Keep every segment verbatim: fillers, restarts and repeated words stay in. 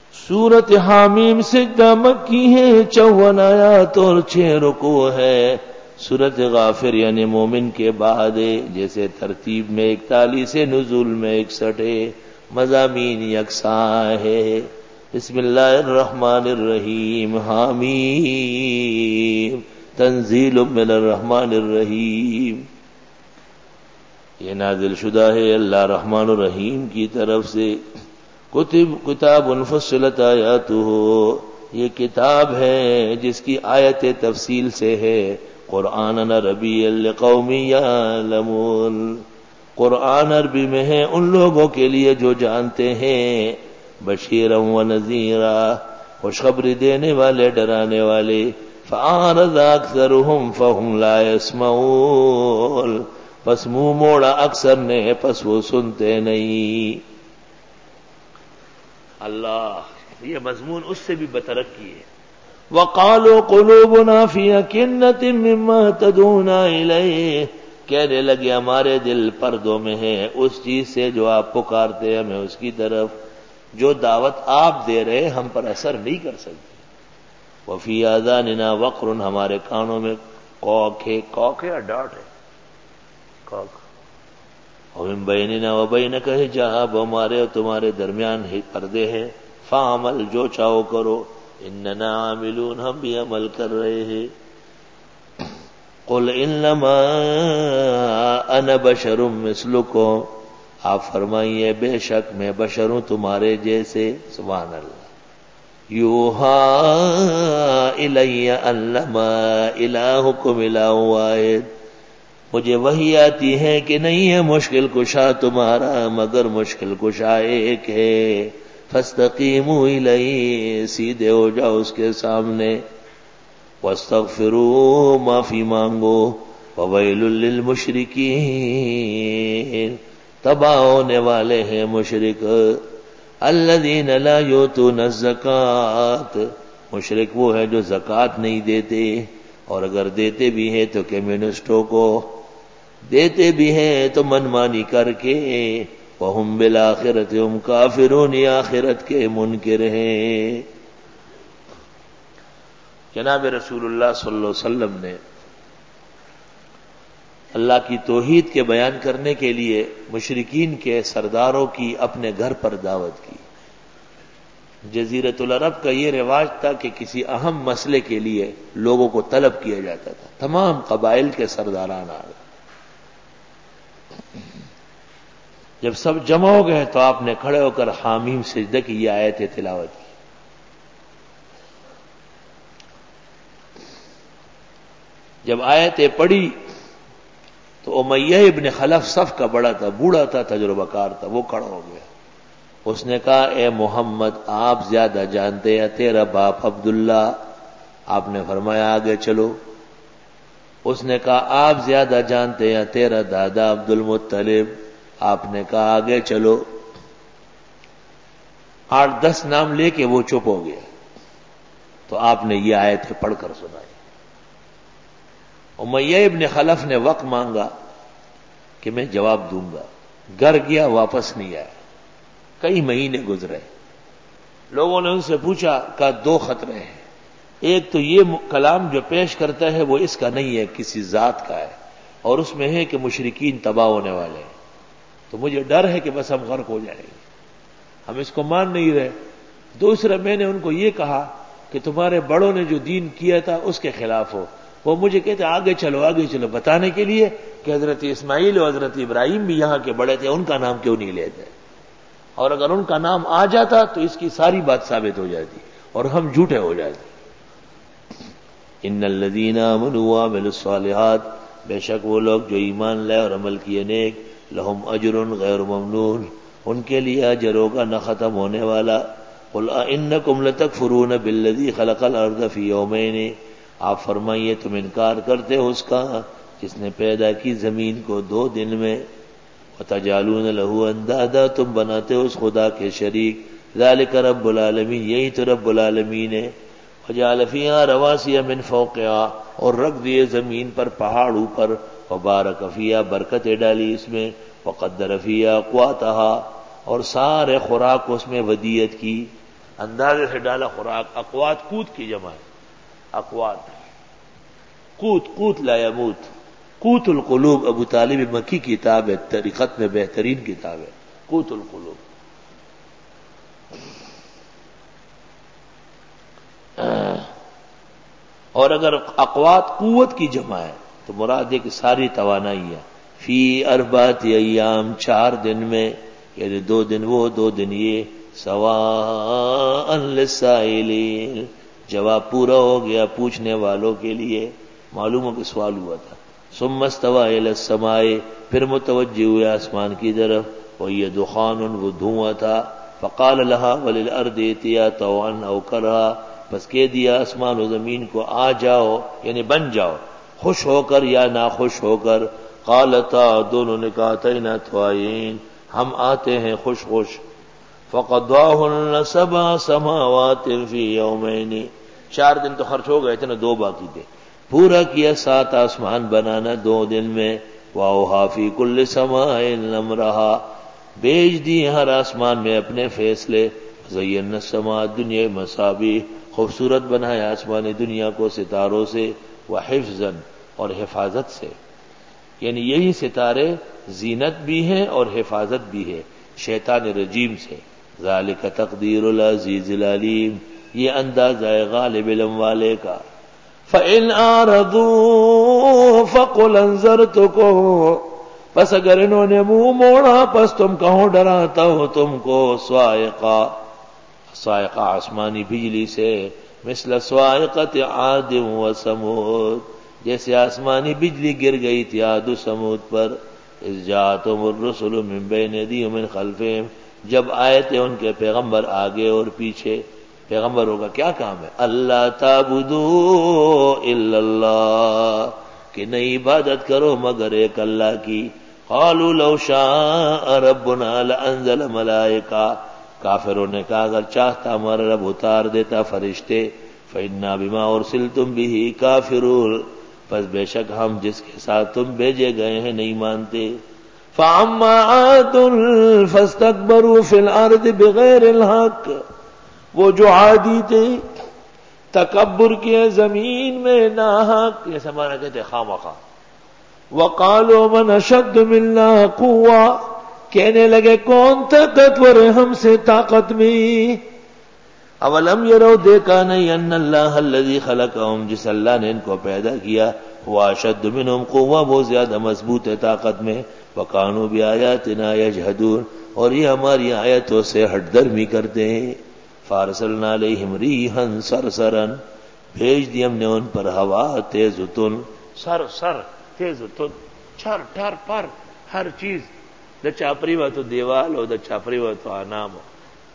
سورت حامیم سجدہ مکی ہے، چون آیات اور چھ رکوع ہے۔ سورت غافر یعنی مومن کے بعد جیسے ترتیب میں اکتالیس ہے، نزول میں اکسٹھ ہے، مضامین یکساں ہے۔ بسم اللہ الرحمن الرحیم، حامیم تنزیل من الرحمن الرحیم۔ یہ نازل شدہ ہے اللہ رحمان الرحیم کی طرف سے۔ کتب کتاب فصلت آیاتہ، یہ کتاب ہے جس کی آیت تفصیل سے ہے۔ قرآن عربی لقوم یعلمون، قرآن عربی میں ہے ان لوگوں کے لیے جو جانتے ہیں۔ بشیرا و نذیرا، خوشخبری دینے والے ڈرانے والے۔ فأعرض اکثرهم فهم لا يسمعون، پس منہ موڑا اکثر نے، پس وہ سنتے نہیں۔ اللہ، یہ مضمون اس سے بھی بترقی ہے۔ وَقَالُوا قُلُوبُنَا فِي أَكِنَّةٍ مِّمَّا تَدْعُونَا إِلَيْهِ، کہنے لگے ہمارے دل پردوں میں ہے اس چیز سے جو آپ پکارتے ہمیں اس کی طرف۔ جو دعوت آپ دے رہے ہم پر اثر نہیں کر سکتے۔ وَفِي آذَانِنَا وَقْرٌ، ہمارے کانوں میں کوک ہے، کوک ہے یا ڈاٹ ہے؟ کوک۔ وَمِن بَيْنِنَا وَبَيْنَكَ حِجَابٌ، ہمارے اور تمہارے درمیان ہی پردے ہیں۔ فَعَمَلْ، جو چاہو کرو۔ اِنَّنَا عَامِلُونَ، ہم بھی عمل کر رہے ہیں۔ قُلْ إِنَّمَا أَنَا بَشَرٌ مِثْلُكُمْ، آپ فرمائیے بے شک میں بشر ہوں تمہارے جیسے۔ سبحان اللہ۔ یوحیٰ اِلَیَّ أَنَّمَا إِلَٰهُکُمْ إِلَٰهٌ وَاحِدٌ، مجھے وحی آتی ہے کہ نہیں ہے مشکل کشا تمہارا مگر مشکل کشا ایک ہے۔ فاستقیموا الیہ، سیدھے ہو جاؤ اس کے سامنے۔ واستغفروا، معافی مانگو۔ وویل للمشرکین، تباہ ہونے والے ہیں مشرک۔ الذین لا یؤتون الزکوٰۃ، مشرک وہ ہے جو زکوٰۃ نہیں دیتے، اور اگر دیتے بھی ہیں تو کمیونسٹوں کو، دیتے بھی ہیں تو منمانی کر کے۔ وَهُمْ بِالْآخِرَةِ هُمْ کافرون، یہ آخرت کے منکر ہیں۔ جناب رسول اللہ صلی اللہ علیہ وسلم نے اللہ کی توحید کے بیان کرنے کے لیے مشرکین کے سرداروں کی اپنے گھر پر دعوت کی۔ جزیرۃ العرب کا یہ رواج تھا کہ کسی اہم مسئلے کے لیے لوگوں کو طلب کیا جاتا تھا، تمام قبائل کے سرداران آ گئے۔ جب سب جمع ہو گئے تو آپ نے کھڑے ہو کر حامیم سجدہ کی یہ آیت تلاوت کی۔ جب آیتیں پڑھی تو امیہ ابن خلف صف کا بڑا تھا، بوڑھا تھا، تجربہ کار تھا، وہ کھڑا ہو گیا۔ اس نے کہا اے محمد، آپ زیادہ جانتے ہیں، تیرا باپ عبداللہ۔ آپ نے فرمایا آگے چلو۔ اس نے کہا آپ زیادہ جانتے ہیں، تیرا دادا عبد المطلب۔ آپ نے کہا آگے چلو۔ آٹھ دس نام لے کے وہ چپ ہو گیا تو آپ نے یہ آیتیں پڑھ کر سنائی۔ امیہ ابن خلف نے وقت مانگا کہ میں جواب دوں گا، گھر گیا واپس نہیں آیا۔ کئی مہینے گزرے، لوگوں نے ان سے پوچھا، کہا دو خطرے ہیں، ایک تو یہ کلام جو پیش کرتا ہے وہ اس کا نہیں ہے، کسی ذات کا ہے، اور اس میں ہے کہ مشرکین تباہ ہونے والے ہیں، تو مجھے ڈر ہے کہ بس ہم غرق ہو جائیں گے، ہم اس کو مان نہیں رہے۔ دوسرا میں نے ان کو یہ کہا کہ تمہارے بڑوں نے جو دین کیا تھا اس کے خلاف ہو، وہ مجھے کہتے آگے چلو آگے چلو، بتانے کے لیے کہ حضرت اسماعیل اور حضرت ابراہیم بھی یہاں کے بڑے تھے، ان کا نام کیوں نہیں لیتے، اور اگر ان کا نام آ جاتا تو اس کی ساری بات ثابت ہو جاتی اور ہم جھوٹے ہو جاتے۔ ان الذین آمنوا وعملوا الصالحات، بے شک وہ لوگ جو ایمان لائے اور عمل کیے نیک، لہم اجر غیر ممنون، ان کے لیے اجر ہوگا نہ ختم ہونے والا۔ قل انکم لتکفرون بالذی خلق الارض فی یومین، آپ فرمائیے تم انکار کرتے ہو اس کا جس نے پیدا کی زمین کو دو دن میں، وتجعلون له اندادا، تم بناتے ہو اس خدا کے شریک، ذالک رب العالمین، یہی تو رب العالمین ہے۔ وجعل فیہا رواسی من فوقہا، اور رکھ دیے زمین پر پہاڑ اوپر، وبارک فیہا، برکتیں ڈالی اس میں، وقدر فیہا اقواتہا، اور سارے خوراک اس میں ودیت کی۔ اندازے سے ڈالا خوراک. اقوات قوت کی جمع ہے. اقوات قوت قوت لا يموت. قوت القلوب ابو طالب مکی کی کتاب ہے, طریقت میں بہترین کتاب ہے قوت القلوب. اور اگر اقوات قوت کی جمع ہے تو مراد ہے کہ ساری توانائی ہے. فی اربعۃ ایام, چار دن میں, یعنی دو دن وہ دو دن یہ. سواء للسائلین, جواب پورا ہو گیا پوچھنے والوں کے لیے. معلوم ہو کہ سوال ہوا تھا. ثم استوى الى السماء, پھر متوجہ ہوئے آسمان کی طرف. وهي دخان, وہ دھواں تھا. فقال لها وللارض ائتيا طوعا او كرها, بس کہہ دیا آسمان و زمین کو آ جاؤ, یعنی بن جاؤ, خوش ہو کر یا ناخوش ہو کر. قالتا, دونوں نے کہا اتینا طائعين, ہم آتے ہیں خوش خوش. فقضاهن سبع سماوات في يومين, چار دن تو خرچ ہو گئے تھے نا, دو باقی تھے. پورا کیا سات آسمان بنانا دو دن میں. وَأَوْحَىٰ فِي كُلِّ سَمَاءٍ أَمْرَهَا, بیچ دی ہر آسمان میں اپنے فیصلے. زَيَّنَّا السَّمَاءَ الدُّنْيَا بِمَصَابِيحَ, خوبصورت بنایا آسمان دنیا کو ستاروں سے. وَحِفْظًا, اور حفاظت سے, یعنی یہی ستارے زینت بھی ہیں اور حفاظت بھی ہے شیطان رجیم سے. ذَلِكَ تَقْدِيرُ الْعَزِيزِ الْعَلِيمِ, یہ اندازہ غالب علم والے کا. فَإِنْ أَعْرَضُوا فَقُلْ أَنذَرْتُكُمْ, پس اگر انہوں نے منہ موڑا پس تم کہو ڈراتا ہو تم کو. صاعقہ, صاعقہ آسمانی بجلی سے. مثل صاعقۃ عاد و ثمود, جیسے آسمانی بجلی گر گئی تھی عاد و ثمود پر. اذ جاءتهم الرسل من بین ایدیہم ومن خلفہم, جب آئے تھے ان کے پیغمبر آگے اور پیچھے. پیغمبروں کا کیا کام ہے؟ اللہ تعبدوا الا اللہ, کہ نہیں عبادت کرو مگر ایک اللہ کی. قالوا لو شاء ربنا لانزل ملائکہ, کافروں نے کہا اگر چاہتا ہمارا رب اتار دیتا فرشتے. فإنا بما ارسلتم به کافرون, پس بے شک ہم جس کے ساتھ تم بھیجے گئے ہیں نہیں مانتے. فأما عاد فاستكبروا في الأرض بغیر الحق, وہ جو عادی تھے تکبر کیے زمین میں ناحق, یہ سمانا کہتے خامخواہ. وقالوا من اشد منا قوة, کہنے لگے کون طاقتور ہے ہم سے طاقت میں. اولم یرو, دیکھا نہیں, ان اللہ الذی خلقہم, جس اللہ نے ان کو پیدا کیا, هو اشد منہم قوة, وہ زیادہ مضبوط ہے طاقت میں. وکانوا بآیاتنا یجحدون, اور یہ ہماری آیتوں سے ہٹ درمی کرتے ہیں. فارسلنا علیہم ریحا صرصرا, بھیج دی ہم نے ان پر ہوا تیز تن. سر سر تیز تن, چھر ٹھر پر, ہر چیز. دا چاپری و تو دیوال ہو, دا چاپری و تو انام ہو.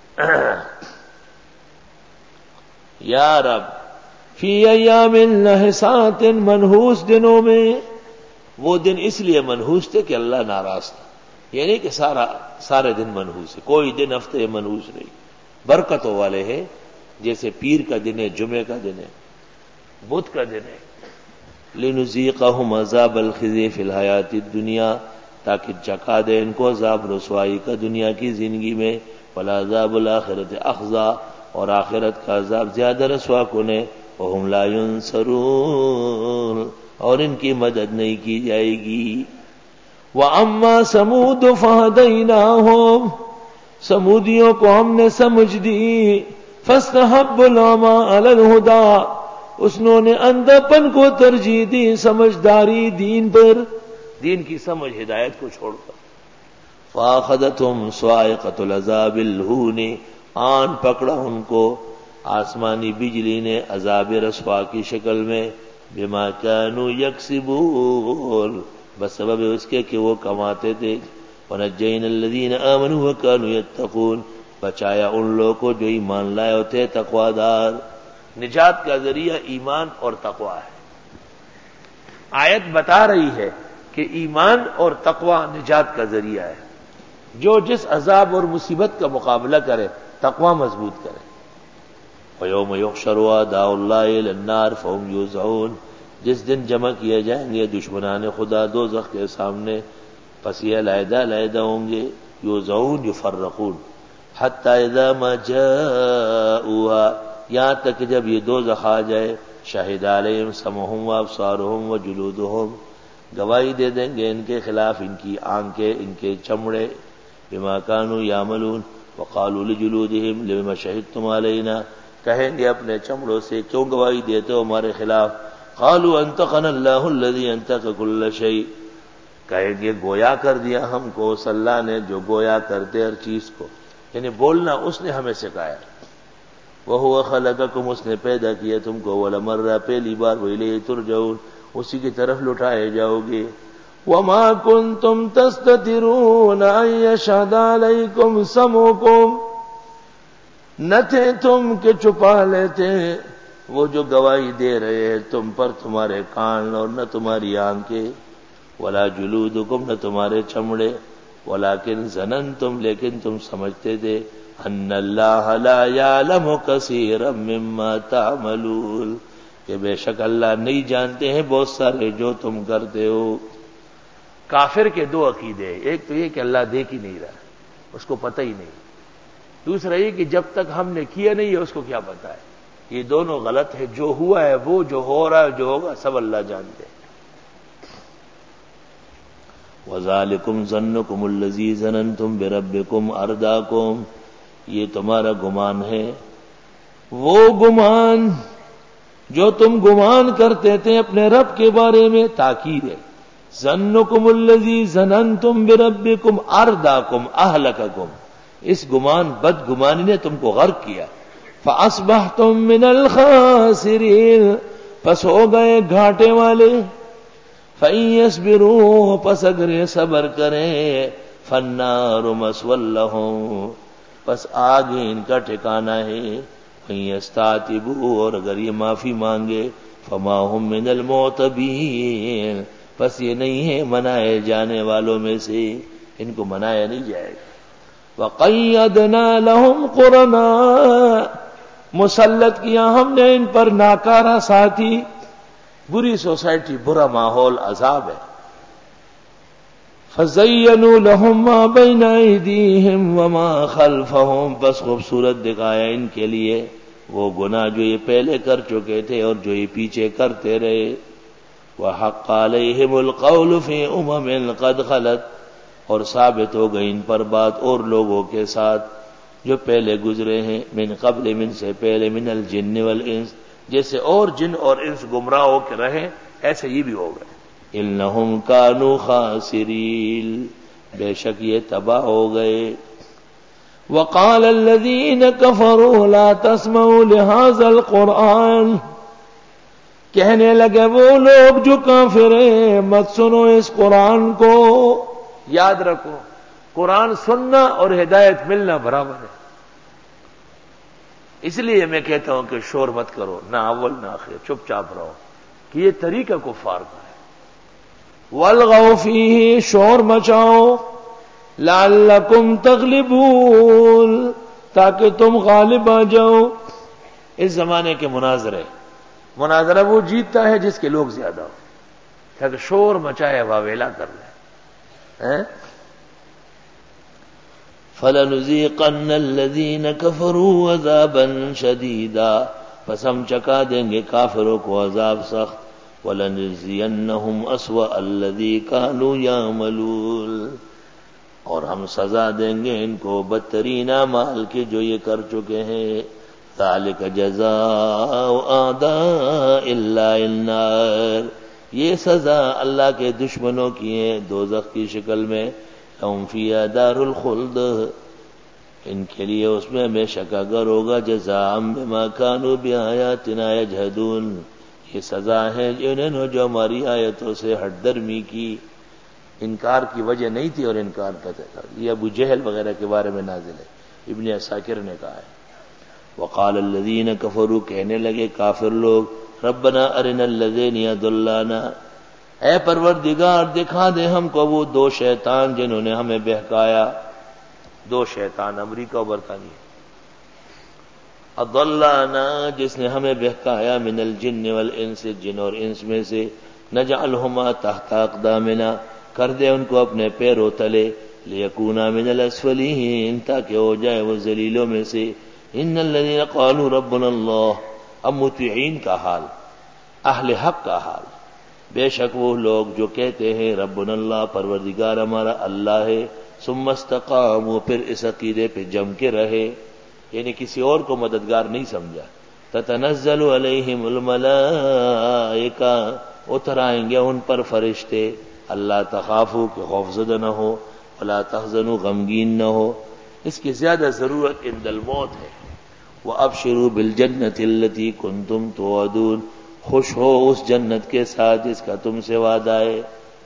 یا رب فی ایام نحسات, منحوس دنوں میں. وہ دن اس لیے منحوس تھے کہ اللہ ناراض تھا, یعنی کہ سارا سارے دن منحوس ہے, کوئی دن ہفتے منحوس نہیں. برکتوں والے ہیں, جیسے پیر کا دن ہے, جمعے کا دن ہے, بدھ کا دن ہے. لنذیقہم عذاب الخزی فی الحیات الدنیا, تاکہ چکھا دے ان کو عذاب رسوائی کا دنیا کی زندگی میں. ولعذاب الآخرۃ اخزی, اور آخرت کا عذاب زیادہ رسوا کن ہے. وہم لا ینصرون, اور ان کی مدد نہیں کی جائے گی. وَأَمَّا ثَمُودُ فَهَدَيْنَاهُمْ, سمودیوں کو ہم نے سمجھ دی. فَاسْتَحَبُّوا الْعَمَىٰ عَلَى الْهُدَىٰ, اس نے اندھا پن کو ترجیح دی سمجھداری دین پر, دین کی سمجھ ہدایت کو چھوڑ کر. فَأَخَذَتْهُمْ صَاعِقَةُ الْعَذَابِ الْهُونِ, آن پکڑا ان کو آسمانی بجلی نے عذاب رسوا کی شکل میں. بما كانوا يكسبون, بس سبب اس کے کہ وہ کماتے تھے. ونجينا الذين آمنوا وكانوا يتقون, بچایا ان لوگوں کو جو ایمان لائے ہوتے تقوی دار. نجات کا ذریعہ ایمان اور تقوی ہے. آیت بتا رہی ہے کہ ایمان اور تقوی نجات کا ذریعہ ہے. جو جس عذاب اور مصیبت کا مقابلہ کرے تقوی مضبوط کرے. وَيَوْمَ يُحْشَرُ أَعْدَاءُ اللَّهِ إِلَى النَّارِ فَهُمْ يُوزَعُونَ, جس دن جمع کیے جائیں گے دشمنان خدا دوزخ کے سامنے, پس یہ علیحدہ علیحدہ ہوں گے. یوزعون یفرقون, حتی اذا ما جاؤوها، یہاں تک کہ جب یہ دوزخ آ جائے، شہد علیہم سمعہم وابصارہم وجلودہم، گواہی دے دیں گے ان کے خلاف ان کی آنکھیں، ان کے چمڑے، بما کانوا یعملون، وقالوا لجلودہم لما شہدتم علینا، کہیں گے اپنے چمڑوں سے کیوں گواہی دیتے ہو ہمارے خلاف، قالوا انطقنا اللہ الذی انطق کل شیء، کہیں گے گویا کر دیا ہم کو اس اللہ نے جو گویا کرتے ہر چیز کو، یعنی بولنا اس نے ہمیں سکھایا، وَهُوَ خَلَقَكُمْ، اس نے پیدا کیا تم کو، وَلَمَرَّ، پہلی بار، وَإِلَيْهِ تُرْجَعُونَ، اسی کی طرف لوٹائے جاؤ گے، وَمَا كُنْتُمْ تَسْتَتِرُونَ أَن يَشْهَدَ عَلَيْكُمْ سَمْعُكُمْ، نہ تھے تم کہ چھپا لیتے وہ جو گواہی دے رہے ہیں تم پر تمہارے کان اور نہ تمہاری آنکھیں، وَلَا جُلُودُكُمْ، نہ تمہارے چمڑے، وَلَكِنْ ظَنَنْتُمْ، لیکن تم سمجھتے تھے، ان اللہ لا یعلم کثیرا مما تعملون، کہ بے شک اللہ نہیں جانتے ہیں بہت سارے جو تم کرتے ہو۔ کافر کے دو عقیدے، ایک تو یہ کہ اللہ دیکھ ہی نہیں رہا، اس کو پتہ ہی نہیں، دوسرا یہ کہ جب تک ہم نے کیا نہیں ہے اس کو کیا پتہ ہے، یہ دونوں غلط ہے، جو ہوا ہے وہ، جو ہو رہا ہے جو ہوگا سب اللہ جانتے ہیں۔ وَذَلِكُمْ ظَنُّكُمُ الَّذِي ظَنَنْتُمْ بِرَبِّكُمْ أَرْدَاكُمْ، یہ تمہارا گمان ہے، وہ گمان جو تم گمان کرتے تھے اپنے رب کے بارے میں، تاکید ہے، ظنکم الذی ظننتم بربکم ارداکم اہلککم، اس گمان بد گمانی نے تم کو غرق کیا، فاصبحتم من الخاسرین، پس ہو گئے گھاٹے والے، فإن یصبروا، پس اگر صبر کریں، فالنار مثوی لہم، پس آگے ان کا ٹھکانہ ہے، یستعتبوا، اور اگر یہ معافی مانگے، فما هم من المعتبین، پس یہ نہیں ہے منائے جانے والوں میں سے، ان کو منایا نہیں جائے گا۔ وقیدنا لهم قرناء، مسلط کیا ہم نے ان پر ناکارہ ساتھی، بری سوسائٹی، برا ماحول، عذاب ہے۔ فَزَيَّنُوا لَهُم مَّا بَيْنَ أَيْدِيهِمْ وَمَا خَلْفَهُمْ، بس خوبصورت دکھایا ان کے لیے وہ گناہ جو یہ پہلے کر چکے تھے اور جو یہ پیچھے کرتے رہے، وَحَقَّ عَلَيْهِمُ الْقَوْلُ فِي أُمَمٍ قَدْ خَلَتْ، اور ثابت ہو گئی ان پر بات اور لوگوں کے ساتھ جو پہلے گزرے ہیں، من قبل، من سے پہلے، من الجن والانس، جیسے اور جن اور انس گمراہ ہو کے رہے ایسے یہ بھی ہو گئے، انہم کانوا خاسرین، بے شک یہ تباہ ہو گئے۔ وقال الذین کفروا لا تسمعوا لهذا القرآن، کہنے لگے وہ لوگ جو کافر ہیں مت سنو اس قرآن کو۔ یاد رکھو قرآن سننا اور ہدایت ملنا برابر ہے، اس لیے میں کہتا ہوں کہ شور مت کرو، نہ اول نہ آخر، چپ چاپ رہو، کہ یہ طریقہ کفار کا ہے۔ وَالْغَوْا فِيهِ، شور مچاؤ، لَعَلَّكُمْ تَغْلِبُونَ، تاکہ تم غالب آ جاؤ۔ اس زمانے کے مناظرے، مناظرہ وہ جیتتا ہے جس کے لوگ زیادہ ہو، تاکہ شور مچائے واویلا کر لیں۔ فَلَنُذِيقَنَّ الَّذِينَ كَفَرُوا عَذَابًا شَدِيدًا، پس ہم چکا دیں گے کافروں کو عذاب سخت، وَلَنَجْزِيَنَّهُمْ أَسْوَأَ الَّذِي كَانُوا يَعْمَلُونَ، اور ہم سزا دیں گے ان کو بدترین اعمال کے جو یہ کر چکے ہیں۔ ذَلِكَ جَزَاءُ أَعْدَاءِ اللَّهِ النَّارِ، یہ سزا اللہ کے دشمنوں کی ہے دوزخ کی شکل میں، لَهُمْ فِيهَا دَارُ الْخُلْدِ، ان کے لیے اس میں ہمیشہ کا گھر ہوگا، جزاء بما كانوا بآیاتنا یجحدون، یہ سزا ہے جنہوں نے جو ہماری آیتوں سے ہٹ درمی کی، انکار کی وجہ نہیں تھی اور انکار کرتے تھے۔ یہ ابو جہل وغیرہ کے بارے میں نازل ہے، ابن عساکر نے کہا ہے۔ وقال الذین کفروا، کہنے لگے کافر لوگ، ربنا ارنا الذین یضلانا، اے پروردگار دکھا دے ہم کو وہ دو شیطان جنہوں نے ہمیں بہکایا، دو شیطان امریکہ و برطانیہ، اضلانا جس نے ہمیں بہکایا، من الجن والانس، جن اور انس میں سے، نجعلہما تحت اقدامنا، کر دے ان کو اپنے پیروں تلے، لیکونا من الاسفلین، تاکہ ہو جائے وہ ذلیلوں میں سے. ان الذین قالوا ربنا اللہ، اب مطیعین کا حال، اہل حق کا حال. بے شک وہ لوگ جو کہتے ہیں ربنا اللہ، پروردگار ہمارا اللہ ہے، ثم استقاموا، پھر اس عقیدے پہ جم کے رہے، یعنی کسی اور کو مددگار نہیں سمجھا. تتنزل علیہم الملائکہ، اتر آئیں گے ان پر فرشتے. اللہ تخافوا، کہ خوفزدہ نہ ہو، ولا تحزنوا، غمگین نہ ہو. اس کی زیادہ ضرورت عند الموت ہے. وابشروا بالجنۃ التی کنتم توعدون، خوش ہو اس جنت کے ساتھ جس کا تم سے وعدہ ہے.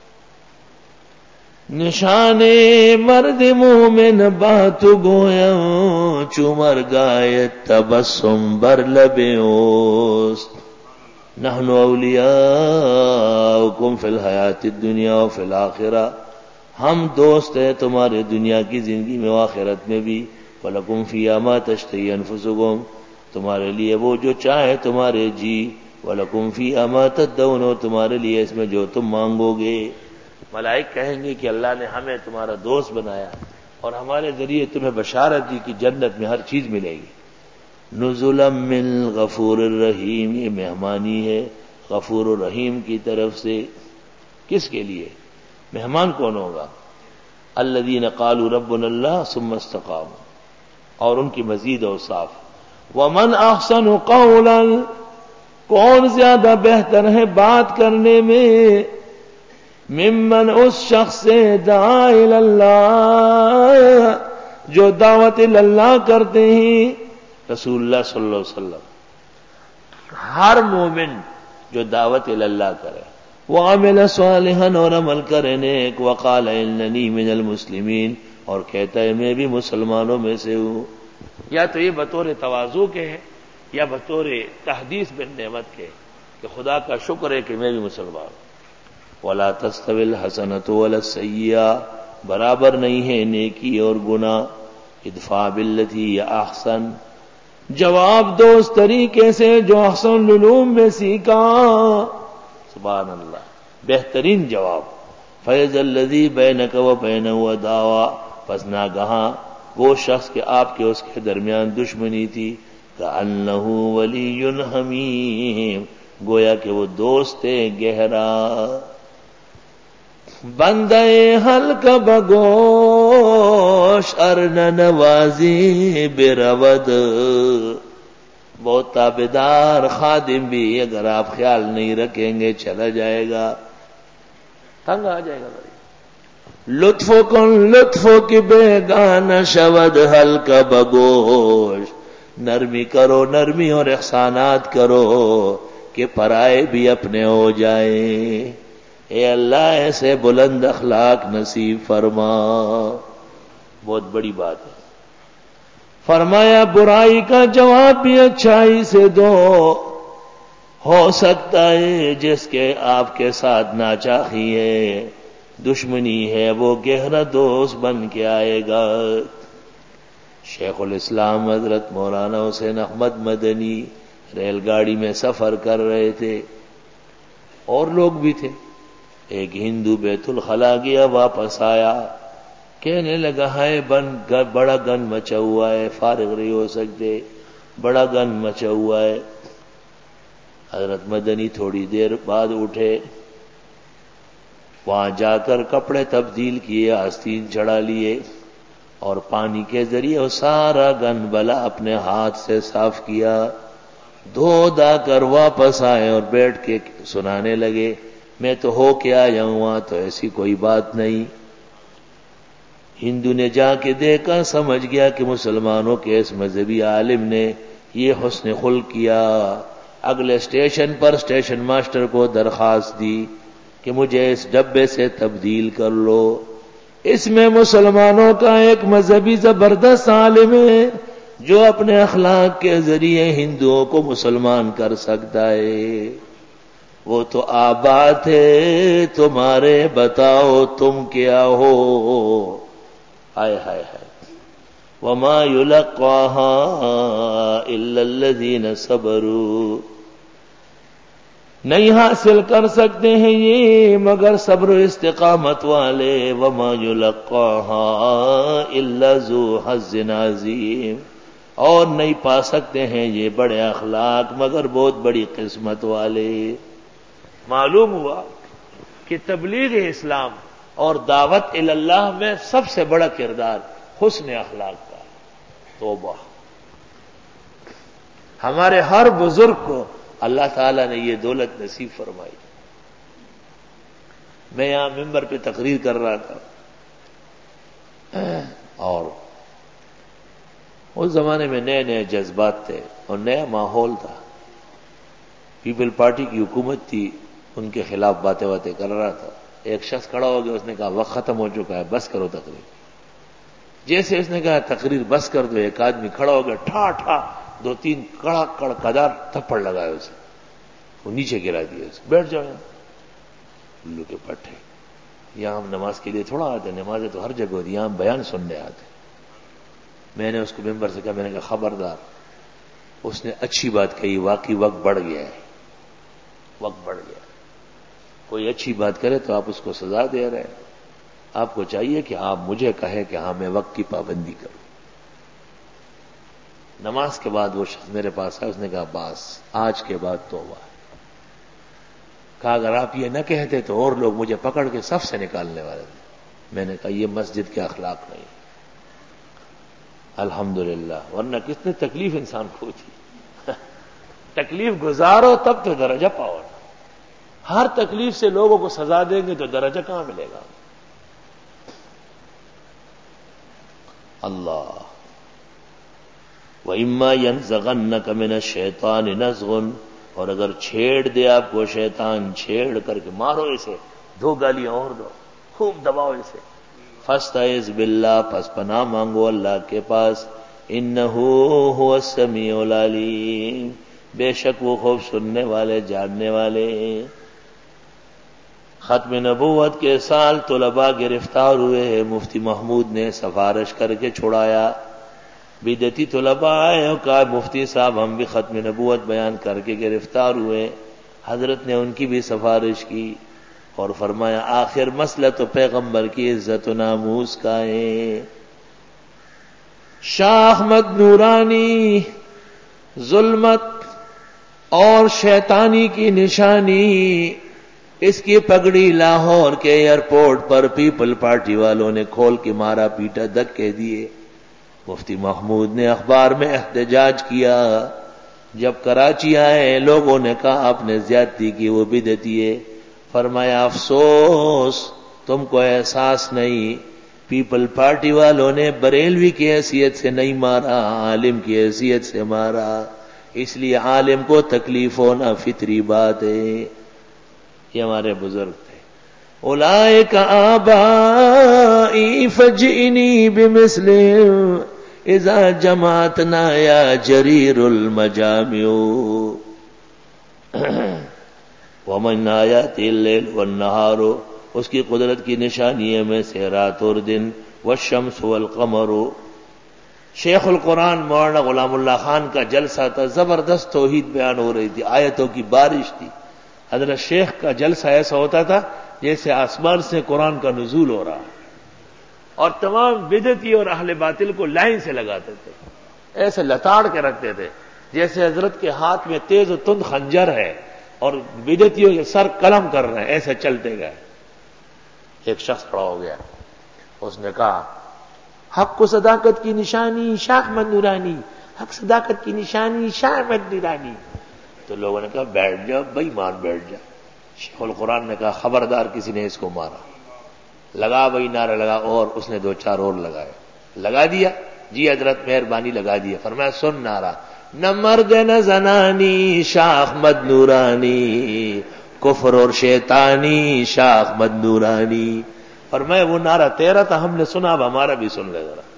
نشان مرد مومن بات گویا، چمر گائے تبسم بر لب اوست. نحن اولیاؤکم فی الحیات الدنیا و فی الآخرہ، ہم دوست ہیں تمہارے دنیا کی زندگی میں و آخرت میں بھی. وَلَكُمْ فِيهَا مَا تَشْتَهِي أَنفُسُكُمْ، تمہارے لیے وہ جو چاہے تمہارے جی. وَلَكُمْ فِيهَا مَا تَدَّعُونَ، تمہارے لیے اس میں جو تم مانگو گے. ملائک کہیں گے کہ اللہ نے ہمیں تمہارا دوست بنایا اور ہمارے ذریعے تمہیں بشارت دی کہ جنت میں ہر چیز ملے گی. نزلا من غفور الرحیم، یہ مہمانی ہے غفور الرحیم کی طرف سے. کس کے لیے مہمان کون ہوگا؟ الذین قالوا ربنا اللہ ثم استقاموا، اور ان کی مزید اوصاف. ومن احسن قولا، کون زیادہ بہتر ہے بات کرنے میں، ممن، اس شخص سے، دعا الی اللہ، جو دعوت اللہ کرتے ہیں. رسول اللہ صلی اللہ علیہ وسلم، ہر مومن جو دعوت اللہ کرے، وعمل صالحا، اور عمل کرے نیک، وقال اننی من المسلمین، اور کہتا ہے میں بھی مسلمانوں میں سے ہوں. یا تو یہ بطور تواضع کے ہے یا بطور تحدیث بالنعمت کے، کہ خدا کا شکر ہے کہ میں بھی مسلمان ہوں. ولا تستوی الحسنۃ ولا السیئۃ، برابر نہیں ہے نیکی اور گناہ. ادفع باللتی ہی احسن، جواب دو اس طریقے سے جو احسن العلوم میں سیکھا. سبحان اللہ، بہترین جواب. فیض الذی بینک و بینہ عداوۃ، پس ناگہاں وہ شخص کہ آپ کے اس کے درمیان دشمنی تھی، کأنہ ولی حمیم، گویا کہ وہ دوست گہرا. بندے ہلکا بگوش ارن نوازی برود، بہت تابدار خادم بھی اگر آپ خیال نہیں رکھیں گے چلا جائے گا، تنگ آ جائے گا. لطف کن لطف کی بیگانہ شود ہلکا بگوش، نرمی کرو نرمی اور احسانات کرو کہ پرائے بھی اپنے ہو جائیں. اے اللہ ایسے بلند اخلاق نصیب فرما. بہت بڑی بات ہے. فرمایا برائی کا جواب بھی اچھائی سے دو، ہو سکتا ہے جس کے آپ کے ساتھ ناچاخی ہے، دشمنی ہے، وہ گہرا دوست بن کے آئے گا. شیخ الاسلام حضرت مولانا حسین احمد مدنی ریل گاڑی میں سفر کر رہے تھے، اور لوگ بھی تھے. ایک ہندو بیت الخلا گیا، واپس آیا، کہنے لگا ہے بن بڑا گن مچا ہوا ہے، فارغ نہیں ہو سکتے، بڑا گن مچا ہوا ہے. حضرت مدنی تھوڑی دیر بعد اٹھے، وہاں جا کر کپڑے تبدیل کیے، آستین چڑھا لیے، اور پانی کے ذریعے وہ سارا گن بلا اپنے ہاتھ سے صاف کیا. دھو دا کر واپس آئے اور بیٹھ کے سنانے لگے، میں تو ہو کے آیا ہوں، وہاں تو ایسی کوئی بات نہیں. ہندو نے جا کے دیکھا، سمجھ گیا کہ مسلمانوں کے اس مذہبی عالم نے یہ حسن خلق کیا. اگلے اسٹیشن پر اسٹیشن ماسٹر کو درخواست دی کہ مجھے اس ڈبے سے تبدیل کر لو، اس میں مسلمانوں کا ایک مذہبی زبردست عالم ہے جو اپنے اخلاق کے ذریعے ہندوؤں کو مسلمان کر سکتا ہے. وہ تو آباد ہے تمہارے، بتاؤ تم کیا ہو. ہائے ہائے ہائے. وما يلقاها الا الذين صبروا، نہیں حاصل کر سکتے ہیں یہ مگر صبر و استقامت والے، وما یلقاها الا ذو حظ عظیم، اور نہیں پا سکتے ہیں یہ بڑے اخلاق مگر بہت بڑی قسمت والے۔ معلوم ہوا کہ تبلیغ اسلام اور دعوت اللہ میں سب سے بڑا کردار حسن اخلاق کا۔ توبہ! ہمارے ہر بزرگ کو اللہ تعالیٰ نے یہ دولت نصیب فرمائی۔ میں یہاں ممبر پہ تقریر کر رہا تھا اور اس زمانے میں نئے نئے جذبات تھے اور نیا ماحول تھا۔ پیپل پارٹی کی حکومت تھی، ان کے خلاف باتیں باتیں کر رہا تھا۔ ایک شخص کھڑا ہو گیا، اس نے کہا وقت ختم ہو چکا ہے، بس کرو تقریر۔ جیسے اس نے کہا تقریر بس کر دو، ایک آدمی کھڑا ہو گیا، ٹھا ٹھا دو تین کڑا کڑ قدار تھپڑ لگائے اسے، وہ نیچے گرا دیا اسے۔ بیٹھ جاؤ یہاں، الو کے پٹھے، یہاں ہم نماز کے لیے تھوڑا آتے، نمازیں تو ہر جگہ ہوتی، یہاں ہم بیان سننے آتے۔ میں نے اس کو ممبر سے کہا، میں نے کہا خبردار، اس نے اچھی بات کہی، واقعی وقت بڑھ گیا ہے، وقت بڑھ گیا۔ کوئی اچھی بات کرے تو آپ اس کو سزا دے رہے ہیں، آپ کو چاہیے کہ آپ مجھے کہیں کہ ہاں میں وقت کی پابندی کروں۔ نماز کے بعد وہ شخص میرے پاس آیا، اس نے کہا بس آج کے بعد توبہ۔ کہا اگر آپ یہ نہ کہتے تو اور لوگ مجھے پکڑ کے صف سے نکالنے والے تھے۔ میں نے کہا یہ مسجد کے اخلاق نہیں، الحمدللہ، ورنہ کتنے تکلیف انسان کو تھی۔ تکلیف گزارو تب تو درجہ پاؤ، ہر تکلیف سے لوگوں کو سزا دیں گے تو درجہ کہاں ملے گا؟ اللہ وَإِمَّا يَنزَغَنَّكَ مِنَ الشَّيْطَانِ نَزْغٌ، اور اگر چھیڑ دے آپ کو شیطان، چھیڑ کر کے مارو اسے، دو گالیاں اور دو، خوب دباؤ اسے۔ فَاسْتَعِذْ بِاللَّهِ، پس پناہ مانگو اللہ کے پاس، إِنَّهُ هُوَ السَّمِيعُ الْعَلِيمُ، بے شک وہ خوب سننے والے جاننے والے۔ ختم نبوت کے سال طلباء گرفتار ہوئے، مفتی محمود نے سفارش کر کے چھڑایا۔ بدعتی طلباء آئے اور کہا مفتی صاحب ہم بھی ختم نبوت بیان کر کے گرفتار ہوئے۔ حضرت نے ان کی بھی سفارش کی اور فرمایا آخر مسئلہ تو پیغمبر کی عزت و ناموس کا ہے۔ شاہ احمد نورانی ظلمت اور شیطانی کی نشانی، اس کی پگڑی لاہور کے ایئرپورٹ پر پیپل پارٹی والوں نے کھول کے مارا پیٹا، دھکے دیے۔ مفتی محمود نے اخبار میں احتجاج کیا۔ جب کراچی آئے لوگوں نے کہا آپ نے زیادتی کی، وہ بدعتی ہے۔ فرمایا افسوس تم کو احساس نہیں، پیپل پارٹی والوں نے بریلوی کی حیثیت سے نہیں مارا، عالم کی حیثیت سے مارا، اس لیے عالم کو تکلیف ہونا فطری بات ہے۔ یہ ہمارے بزرگ تھے۔ اولئک آبائی فجئنی بمثلہم اذا جماعتنا یا جریر المجامع ومن آیات اللیل والنہار، اس کی قدرت کی نشانیوں میں سے رات اور دن، والشمس والقمر۔ شیخ القرآن مولانا غلام اللہ خان کا جلسہ تھا، زبردست توحید بیان ہو رہی تھی، آیتوں کی بارش تھی۔ حضرت شیخ کا جلسہ ایسا ہوتا تھا جیسے آسمان سے قرآن کا نزول ہو رہا، اور تمام بدعتی اور اہل باطل کو لائن سے لگاتے تھے، ایسے لتاڑ کے رکھتے تھے جیسے حضرت کے ہاتھ میں تیز و تند خنجر ہے اور بدعتیوں کے سر قلم کر رہے ہیں، ایسے چلتے گئے۔ ایک شخص کھڑا ہو گیا، اس نے کہا حق و صداقت کی نشانی شاہ احمد نورانی، حق صداقت کی نشانی شاہ احمد نورانی۔ تو لوگوں نے کہا بیٹھ جا بھائی مان بیٹھ جا۔ شیخ القرآن نے کہا خبردار کسی نے اس کو مارا۔ لگا بھائی نعرہ لگا، اور اس نے دو چار اور لگائے۔ لگا دیا جی حضرت مہربانی، لگا دیا۔ فرمایا سن نعرہ، نہ مرد نہ زنانی شاہ احمد نورانی، کفر اور شیطانی شاہ احمد نورانی۔ فرمایا وہ نعرہ تیرا تھا، ہم نے سنا، اب ہمارا بھی سن لے ذرا۔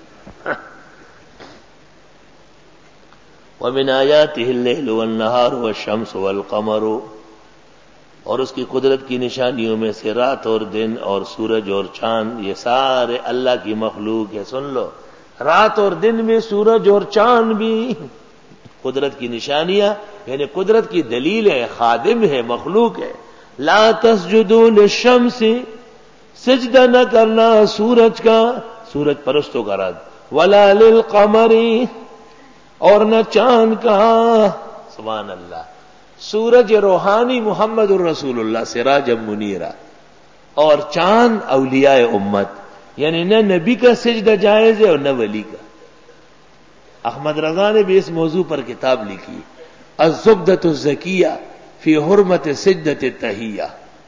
وَمِنْ آيَاتِهِ اللَّيْلُ وَالنَّهَارُ وَالشَّمْسُ وَالْقَمَرُ، اور اس کی قدرت کی نشانیوں میں سے رات اور دن اور سورج اور چاند، یہ سارے اللہ کی مخلوق ہے۔ سن لو، رات اور دن میں سورج اور چاند بھی قدرت کی نشانیاں یعنی قدرت کی دلیل ہے، خادم ہے، مخلوق ہے. لا تسجدوا للشمس، سجدہ نہ کرنا سورج کا، سورج پرستوں کا رد، ولا للقمر، اور نہ چاند کا. سبحان اللہ. سورج روحانی محمد الرسول اللہ سراج منیرہ، اور چاند اولیاء امت، یعنی نہ نبی کا سجدہ جائز ہے اور نہ ولی کا. احمد رضا نے بھی اس موضوع پر کتاب لکھی، الزبدۃ الزکیہ فی حرمت سجدۃ التحیہ.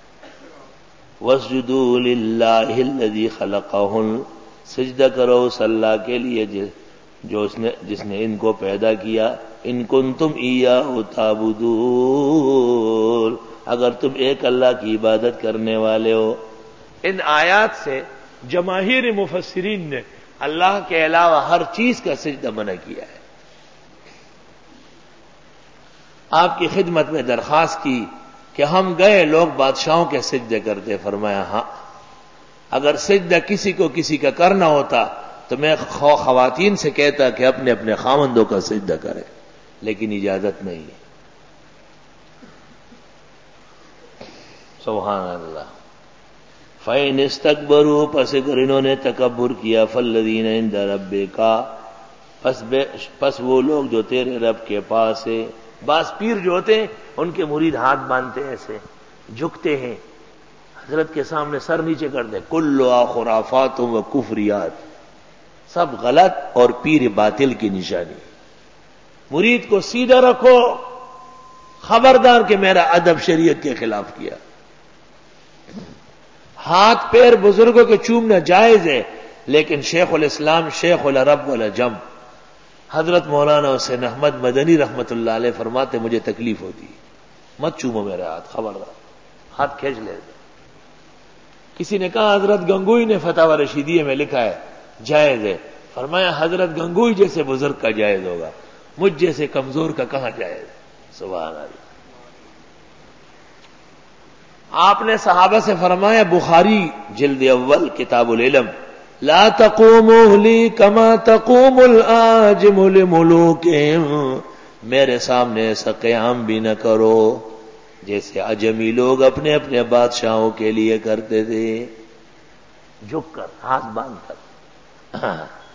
واسجدوا للہ الذی خلقہن، سجدہ کرو اس اللہ کے لیے جو اس نے جس نے ان کو پیدا کیا. ان کنتم ایاہ تعبدون، اگر تم ایک اللہ کی عبادت کرنے والے ہو. ان آیات سے جماہیر مفسرین نے اللہ کے علاوہ ہر چیز کا سجدہ منع کیا ہے. آپ کی خدمت میں درخواست کی کہ ہم گئے لوگ بادشاہوں کے سجدے کرتے، فرمایا ہاں اگر سجدہ کسی کو کسی کا کرنا ہوتا تو میں خواتین سے کہتا کہ اپنے اپنے خاوندوں کا سجدہ کرے، لیکن اجازت نہیں ہے. سبحان اللہ. فَإِنِ اسْتَكْبَرُوا، پس اگر انہوں نے تکبر کیا، فَالَّذِينَ عِندَ رَبِّكَ، پس, پس وہ لوگ جو تیرے رب کے پاس ہے. بعض پیر جو ہوتے ہیں ان کے مرید ہاتھ باندھتے ہیں، ایسے جھکتے ہیں، حضرت کے سامنے سر نیچے کر دے. کُلُّهَا خُرَافَاتٌ وَكُفْرِيَاتٌ، سب غلط اور پیر باطل کی نشانی. مرید کو سیدھا رکھو، خبردار کہ میرا ادب شریعت کے خلاف کیا. ہاتھ پیر بزرگوں کے چومنا جائز ہے، لیکن شیخ الاسلام شیخ العرب والعجم حضرت مولانا حسین احمد مدنی رحمت اللہ علیہ فرماتے مجھے تکلیف ہوتی، مت چومو میرے ہاتھ، خبردار، ہاتھ کھینچ لے. کسی نے کہا حضرت گنگوئی نے فتاوی رشیدیہ میں لکھا ہے جائز ہے، فرمایا حضرت گنگوئی جیسے بزرگ کا جائز ہوگا، مجھ جیسے کمزور کا کہاں جائز. سبحان اللہ. آپ نے صحابہ سے فرمایا، بخاری جلد اول کتاب العلم، لا تقوموا لی کما تقوم العاجم لملوکہم، میرے سامنے ایسا قیام بھی نہ کرو جیسے عجمی لوگ اپنے اپنے بادشاہوں کے لیے کرتے تھے، جھک کر، ہاتھ باندھ کر.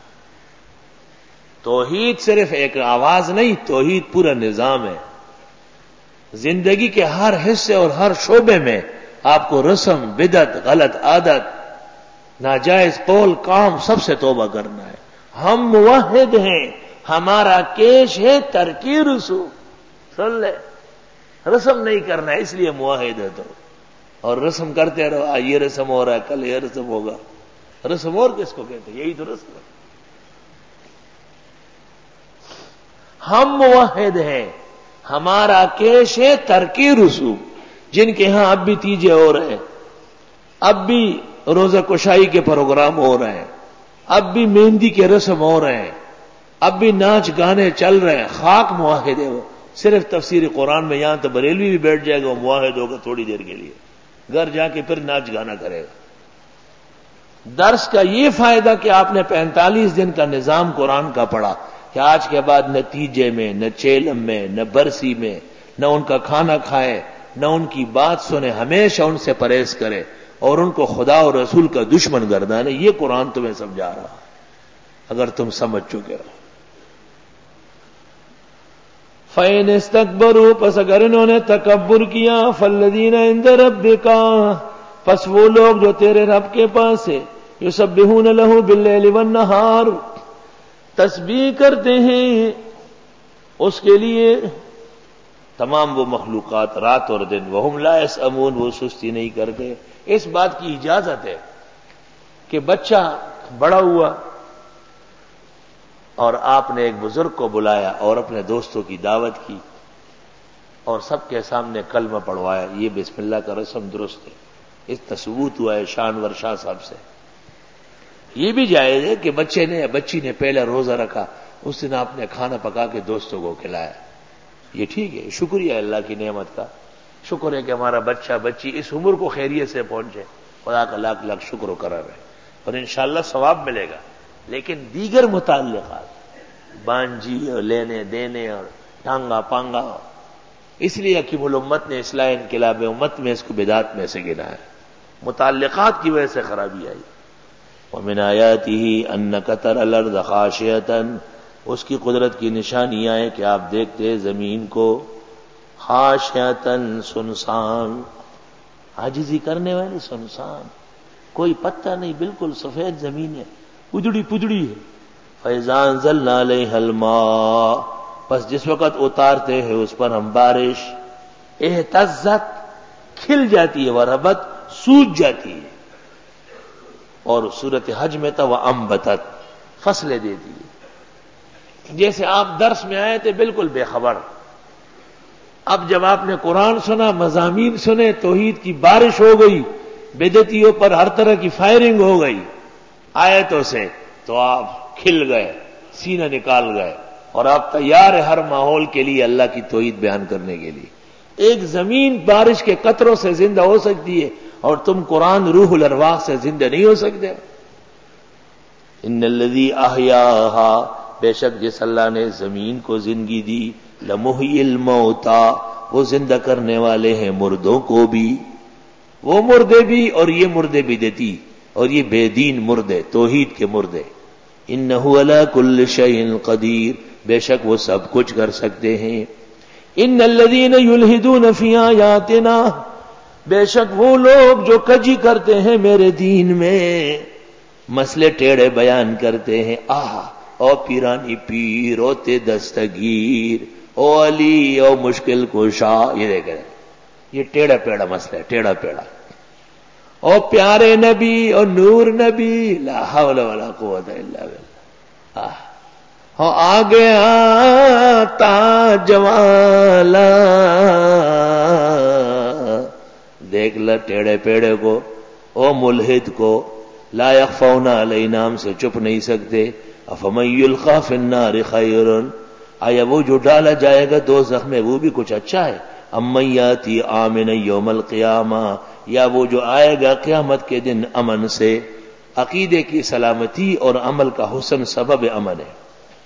توحید صرف ایک آواز نہیں، توحید پورا نظام ہے. زندگی کے ہر حصے اور ہر شعبے میں آپ کو رسم، بدعت، غلط عادت، ناجائز قول، کام، سب سے توبہ کرنا ہے. ہم موحد ہیں، ہمارا کیش ہے ترکی رسوم. سن لے، رسم نہیں کرنا ہے، اس لیے موحد ہے. تو اور رسم کرتے رہو، آج یہ رسم ہو رہا ہے، کل یہ رسم ہوگا. رسم اور کس کو کہتے ہیں؟ یہی تو رسم ہے. ہم موحد ہیں، ہمارا کیش ہے ترکی رسوم. جن کے ہاں اب بھی تیجے ہو رہے ہیں، اب بھی روزہ کشائی کے پروگرام ہو رہے ہیں، اب بھی مہندی کے رسم ہو رہے ہیں، اب بھی ناچ گانے چل رہے ہیں، خاک موحد ہے وہ. صرف تفسیر قرآن میں یہاں تو بریلوی بھی بیٹھ جائے گا، وہ موحد ہوگا تھوڑی دیر کے لیے، گھر جا کے پھر ناچ گانا کرے گا. درس کا یہ فائدہ کہ آپ نے پینتالیس دن کا نظام قرآن کا پڑھا کہ آج کے بعد نہ تیجے میں، نہ چیلم میں، نہ برسی میں، نہ ان کا کھانا کھائے، نہ ان کی بات سنے، ہمیشہ ان سے پرہیز کرے اور ان کو خدا اور رسول کا دشمن گردانے. یہ قرآن تمہیں سمجھا رہا اگر تم سمجھ چکے ہو. فَإِنِ اسْتَكْبَرُوا، پس اگر انہوں نے تکبر کیا، فَالَّذِينَ عِندَ رَبِّكَ، پس وہ لوگ جو تیرے رب کے پاس ہے، يُسَبِّحُونَ لَهُ بِاللَّيْلِ وَالنَّهَارِ، تسبیح کرتے ہیں اس کے لیے تمام وہ مخلوقات رات اور دن. وَهُمْ لَا يَسْأَمُونَ، وہ سستی نہیں کرتے. اس بات کی اجازت ہے کہ بچہ بڑا ہوا اور آپ نے ایک بزرگ کو بلایا اور اپنے دوستوں کی دعوت کی اور سب کے سامنے کلمہ پڑھوایا، یہ بسم اللہ کا رسم درست ہے. اس ثبوت ہوا ہے شانور شاہ صاحب سے. یہ بھی جائز ہے کہ بچے نے بچی نے پہلا روزہ رکھا، اس دن آپ نے کھانا پکا کے دوستوں کو کھلایا، یہ ٹھیک ہے، شکریہ اللہ کی نعمت کا. شکر ہے کہ ہمارا بچہ بچی اس عمر کو خیریت سے پہنچے، خدا کا لاکھ لاکھ شکر و کرم ہے، اور انشاءاللہ ثواب ملے گا. لیکن دیگر متعلقات، بانجی اور لینے دینے اور ٹانگا پانگا. اس لیے حکیم الامت نے اصلاح انقلاب امت میں اس کو بدعت میں سے گنا ہے. متعلقات کی وجہ سے خرابی آئی. ومن آیاتہ انک تری الارض خاشعۃ، اس کی قدرت کی نشانیاں ہیں کہ آپ دیکھتے ہیں زمین کو خاشعۃ، سنسان، عاجزی کرنے والی، سنسان، کوئی پتہ نہیں، بالکل سفید زمین ہے، پجڑی پجڑی ہے. فاذا انزلنا علیہا الماء، پس جس وقت اتارتے ہیں اس پر ہم بارش، اہتزت، کھل جاتی ہے، وربت، سوج جاتی ہے. اور سورۃ حج میں تھا وانبتت، فصلیں دیتی ہے. جیسے آپ درس میں آئے تھے بالکل بے خبر، اب جب آپ نے قرآن سنا، مضامین سنے، توحید کی بارش ہو گئی، بدعتیوں پر ہر طرح کی فائرنگ ہو گئی آیتوں سے، تو آپ کھل گئے، سینہ نکال گئے، اور آپ تیار ہے ہر ماحول کے لیے اللہ کی توحید بیان کرنے کے لیے. ایک زمین بارش کے قطروں سے زندہ ہو سکتی ہے اور تم قرآن روح الارواح سے زندہ نہیں ہو سکتے. ان الذی احیاھا، بے شک جس اللہ نے زمین کو زندگی دی، لمحیی الموتى، وہ زندہ کرنے والے ہیں مردوں کو بھی، وہ مردے بھی اور یہ مردے بدعتی اور یہ بے دین مردے، توحید کے مردے. انہ علی کل شیء قدیر، بے شک وہ سب کچھ کر سکتے ہیں. ان الذین یلحدون فی آیاتنا، بے شک وہ لوگ جو کجی کرتے ہیں میرے دین میں، مسئلے ٹیڑے بیان کرتے ہیں، آہ او پیرانی پیر، او تے دستگیر، او علی، او مشکل کشا، یہ دیکھ رہے یہ ٹیڑا پیڑا مسئلہ ہے، ٹیڑا پیڑا. او پیارے نبی، او نور نبی، لا حول ولا قوت الا باللہ. آہ ہو آ گیا تاج والا، دیکھ ل ٹیڑے پیڑے کو، او ملحد کو، لا یخفون علینا، ہم سے چھپ نہیں سکتے. افمن یلقی فی النار خیر، آیا وہ جو ڈالا جائے گا دوزخ میں وہ بھی کچھ اچھا ہے. امن یاتی آمنا یوم القیامہ، یا وہ جو آئے گا قیامت کے دن امن سے. عقیدے کی سلامتی اور عمل کا حسن سبب امن ہے.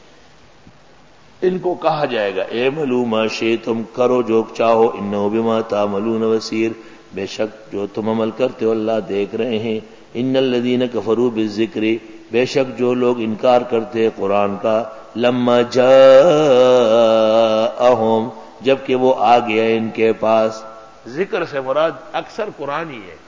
ان کو کہا جائے گا اعملوا ما شئتم، کرو جو چاہو، انہ بما تعملون بصیر، بے شک جو تم عمل کرتے ہو اللہ دیکھ رہے ہیں. ان الذین کفروا بالذکر، بے شک جو لوگ انکار کرتے قرآن کا، لما جاءہم، جبکہ وہ آ گیا ان کے پاس. ذکر سے مراد اکثر قرآن ہی ہے.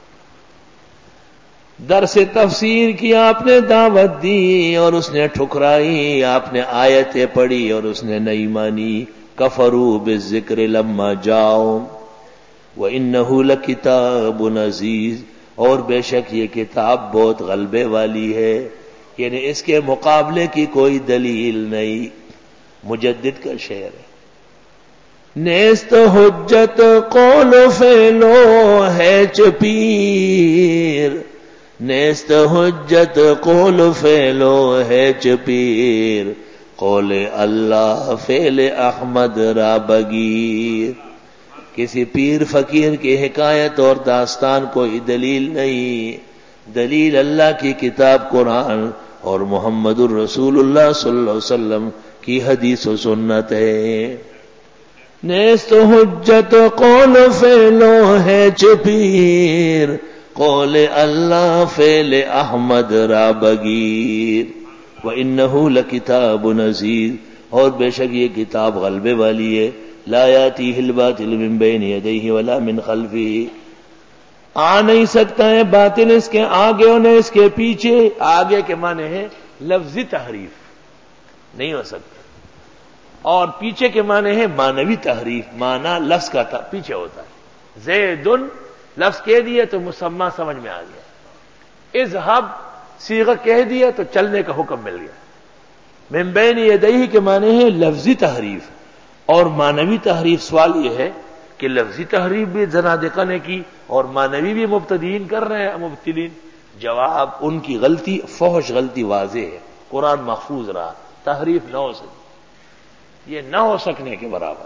درس تفسیر کی آپ نے دعوت دی اور اس نے ٹھکرائی، آپ نے آیتیں پڑھی اور اس نے نہیں مانی. کفروا بالذکر لما جاءہم وَإِنَّهُ لَكِتَابٌ عَزِیز، اور بے شک یہ کتاب بہت غلبے والی ہے، یعنی اس کے مقابلے کی کوئی دلیل نہیں. مجدد کا شعر ہے. نیست حجت قول و فعلو ہے چپیر، نیست حجت قول و فعلو ہے چپیر، قول اللہ فعل احمد را بگیر. کسی پیر فقیر کی حکایت اور داستان کوئی دلیل نہیں، دلیل اللہ کی کتاب قرآن اور محمد الرسول اللہ صلی اللہ علیہ وسلم کی حدیث و سنت ہے. نیست حجت قول فعلو ہے چپیر، قول اللہ فعل احمد را بگیر. وَإِنَّهُ لَكِتَابٌ عَزِیز، اور بے شک یہ کتاب غلبے والی ہے. لا یاتیہ الباطل من بین یدیہ ولا من خلفہ، آ نہیں سکتا ہے باطل اس کے آگے اور نہ اس کے پیچھے. آگے کے معنی ہے لفظی تحریف، نہیں ہو سکتا، اور پیچھے کے معنی ہے معنوی تحریف. معنی لفظ کا تھا پیچھے ہوتا ہے. زیدن لفظ کہہ دیا تو مسمى سمجھ میں آ گیا. اذهب صیغہ کہہ دیا تو چلنے کا حکم مل گیا. من بین یدیہ کے معنی ہے لفظی تحریف اور معنوی تحریف. سوال یہ ہے کہ لفظی تحریف بھی زنادقہ نے کی اور معنوی بھی مبتدئین کر رہے ہیں مبتلین. جواب ان کی غلطی فحش غلطی واضح ہے. قرآن محفوظ رہا، تحریف نہ ہو سکی، یہ نہ ہو سکنے کے برابر.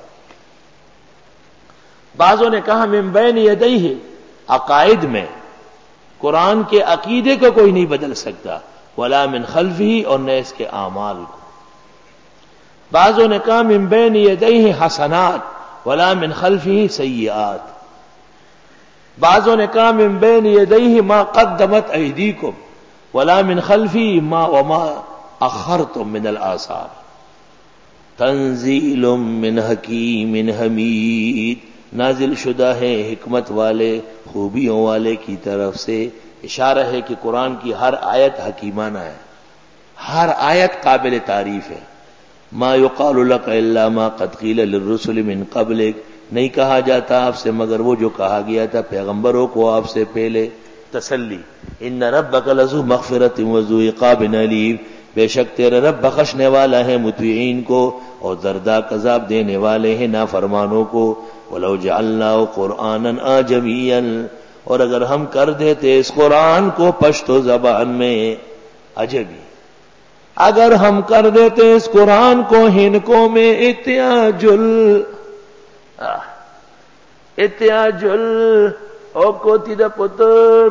بعضوں نے کہا من بین یدیہ، عقائد میں قرآن کے عقیدے کو کوئی نہیں بدل سکتا، ولا من خلفہ، اور نہ اس کے اعمال کو. بعضوں نے کہا من بین یدیہ حسنات ولا من خلفہ سیئات، بعضوں نے کہا من بین یدیہ ما قدمت ایدیکم ولا من خلفہ ما وما اخرتم من الآثار، تنزیل من حکیم حمید، نازل شدہ ہے حکمت والے خوبیوں والے کی طرف سے۔ اشارہ ہے کہ قرآن کی ہر آیت حکیمانہ ہے، ہر آیت قابل تعریف ہے۔ ما یقال لک الا ما قد قیل للرسل من قبلک، نہیں کہا جاتا آپ سے مگر وہ جو کہا گیا تھا پیغمبروں کو آپ سے پہلے۔ تسلی، ان ربک لذو مغفرۃ وذو عقاب علیم، بے شک تیرا رب بخشنے والا ہے مطیعین کو اور دردناک عذاب دینے والے ہیں نافرمانوں کو۔ وَلَوْ جَعَلْنَاهُ قُرْآنًا أَعْجَمِيًّا، اور اگر ہم کر دیتے اس قرآن کو پشتو زبان میں عجمی، اگر ہم کر دیتے اس قرآن کو ہنکوں میں اتیاجل اتیاجل او کوتی دا پتر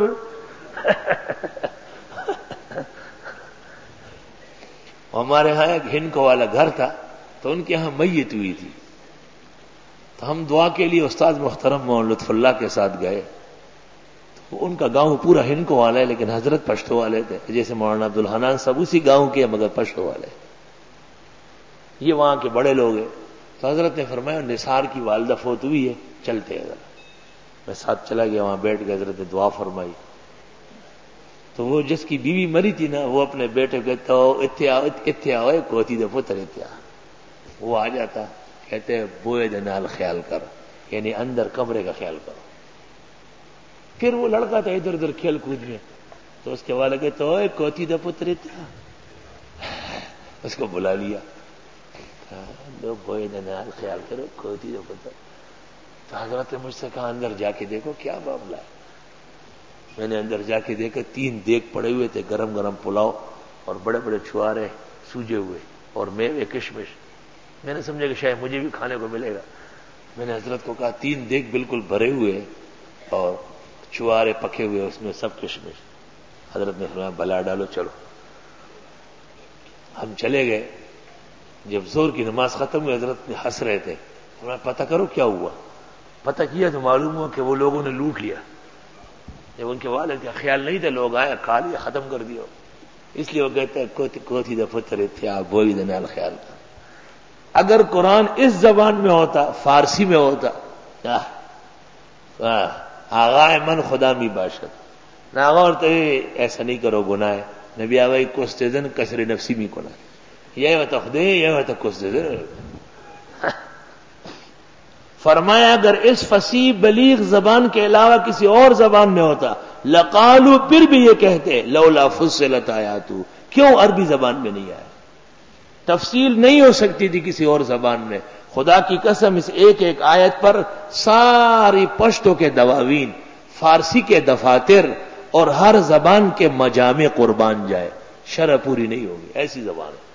ہمارے ہاں ایک ہنکو والا گھر تھا تو ان کے ہاں میت ہوئی تھی، تو ہم دعا کے لیے استاد محترم مولانا لطف اللہ کے ساتھ گئے۔ تو ان کا گاؤں پورا ہنکو والا ہے لیکن حضرت پشتو والے تھے، جیسے مولانا عبد الحنان سب اسی گاؤں کے مگر پشتو والے، یہ وہاں کے بڑے لوگ ہیں۔ تو حضرت نے فرمایا نثار کی والدہ فوت ہوئی ہے، چلتے ہیں ذرا۔ میں ساتھ چلا گیا، وہاں بیٹھ کے حضرت نے دعا فرمائی۔ تو وہ جس کی بیوی مری تھی نا، وہ اپنے بیٹے کہتا ہو اتیا اتیا ہوئے کوتی دے پتر اتیا، وہ آ جاتا کہتے ہیں بوئے دنال خیال کر، یعنی اندر کمرے کا خیال کرو۔ پھر وہ لڑکا تھا ادھر ادھر کھیل کود میں، تو اس کے والد کہتے ہوئے کوتی دے پتر اتیا، اس کو بلا لیا، بوئے دنال خیال کرو کوتی دے پتر۔ تو حضرت نے مجھ سے کہا اندر جا کے دیکھو کیا معاملہ ہے۔ میں نے اندر جا کے دیکھا تین دیگ پڑے ہوئے تھے، گرم گرم پلاؤ اور بڑے بڑے چھوارے سوجے ہوئے اور میوے کشمش۔ میں نے سمجھا کہ شاید مجھے بھی کھانے کو ملے گا۔ میں نے حضرت کو کہا تین دیگ بالکل بھرے ہوئے اور چھوارے پکے ہوئے، اس میں سب کشمش۔ حضرت نے فرمایا بلا ڈالو چلو۔ ہم چلے گئے، جب زور کی نماز ختم ہوئی حضرت نے ہنس رہے تھے، فرمایا پتہ کرو کیا ہوا؟ پتہ کیا تو معلوم ہوا کہ وہ لوگوں نے لوٹ لیا۔ جب ان کے والد کا خیال نہیں تھا، لوگ آئے کھا لیا، ختم کر دیا، اس لیے وہ کہتے ہیں کوتی کوتی دا پتر اتیا بوئی دنال خیال کر۔ اگر قرآن اس زبان میں ہوتا، فارسی میں ہوتا، آغا من خدا می باشد، نہ اور تو ایسا نہیں کرو گناہ ہے، نبی آوائی کستدن کسر نفسی می کنا، یہ ہوتا خدے یہ ہوتا کستدن۔ فرمایا اگر اس فصیح بلیغ زبان کے علاوہ کسی اور زبان میں ہوتا لقالو، پھر بھی یہ کہتے لولا فصلت آیاتو، کیوں عربی زبان میں نہیں آیا؟ تفصیل نہیں ہو سکتی تھی کسی اور زبان میں۔ خدا کی قسم اس ایک ایک آیت پر ساری پشتوں کے دواوین، فارسی کے دفاتر اور ہر زبان کے مجامع قربان جائے، شرح پوری نہیں ہوگی، ایسی زبان ہے۔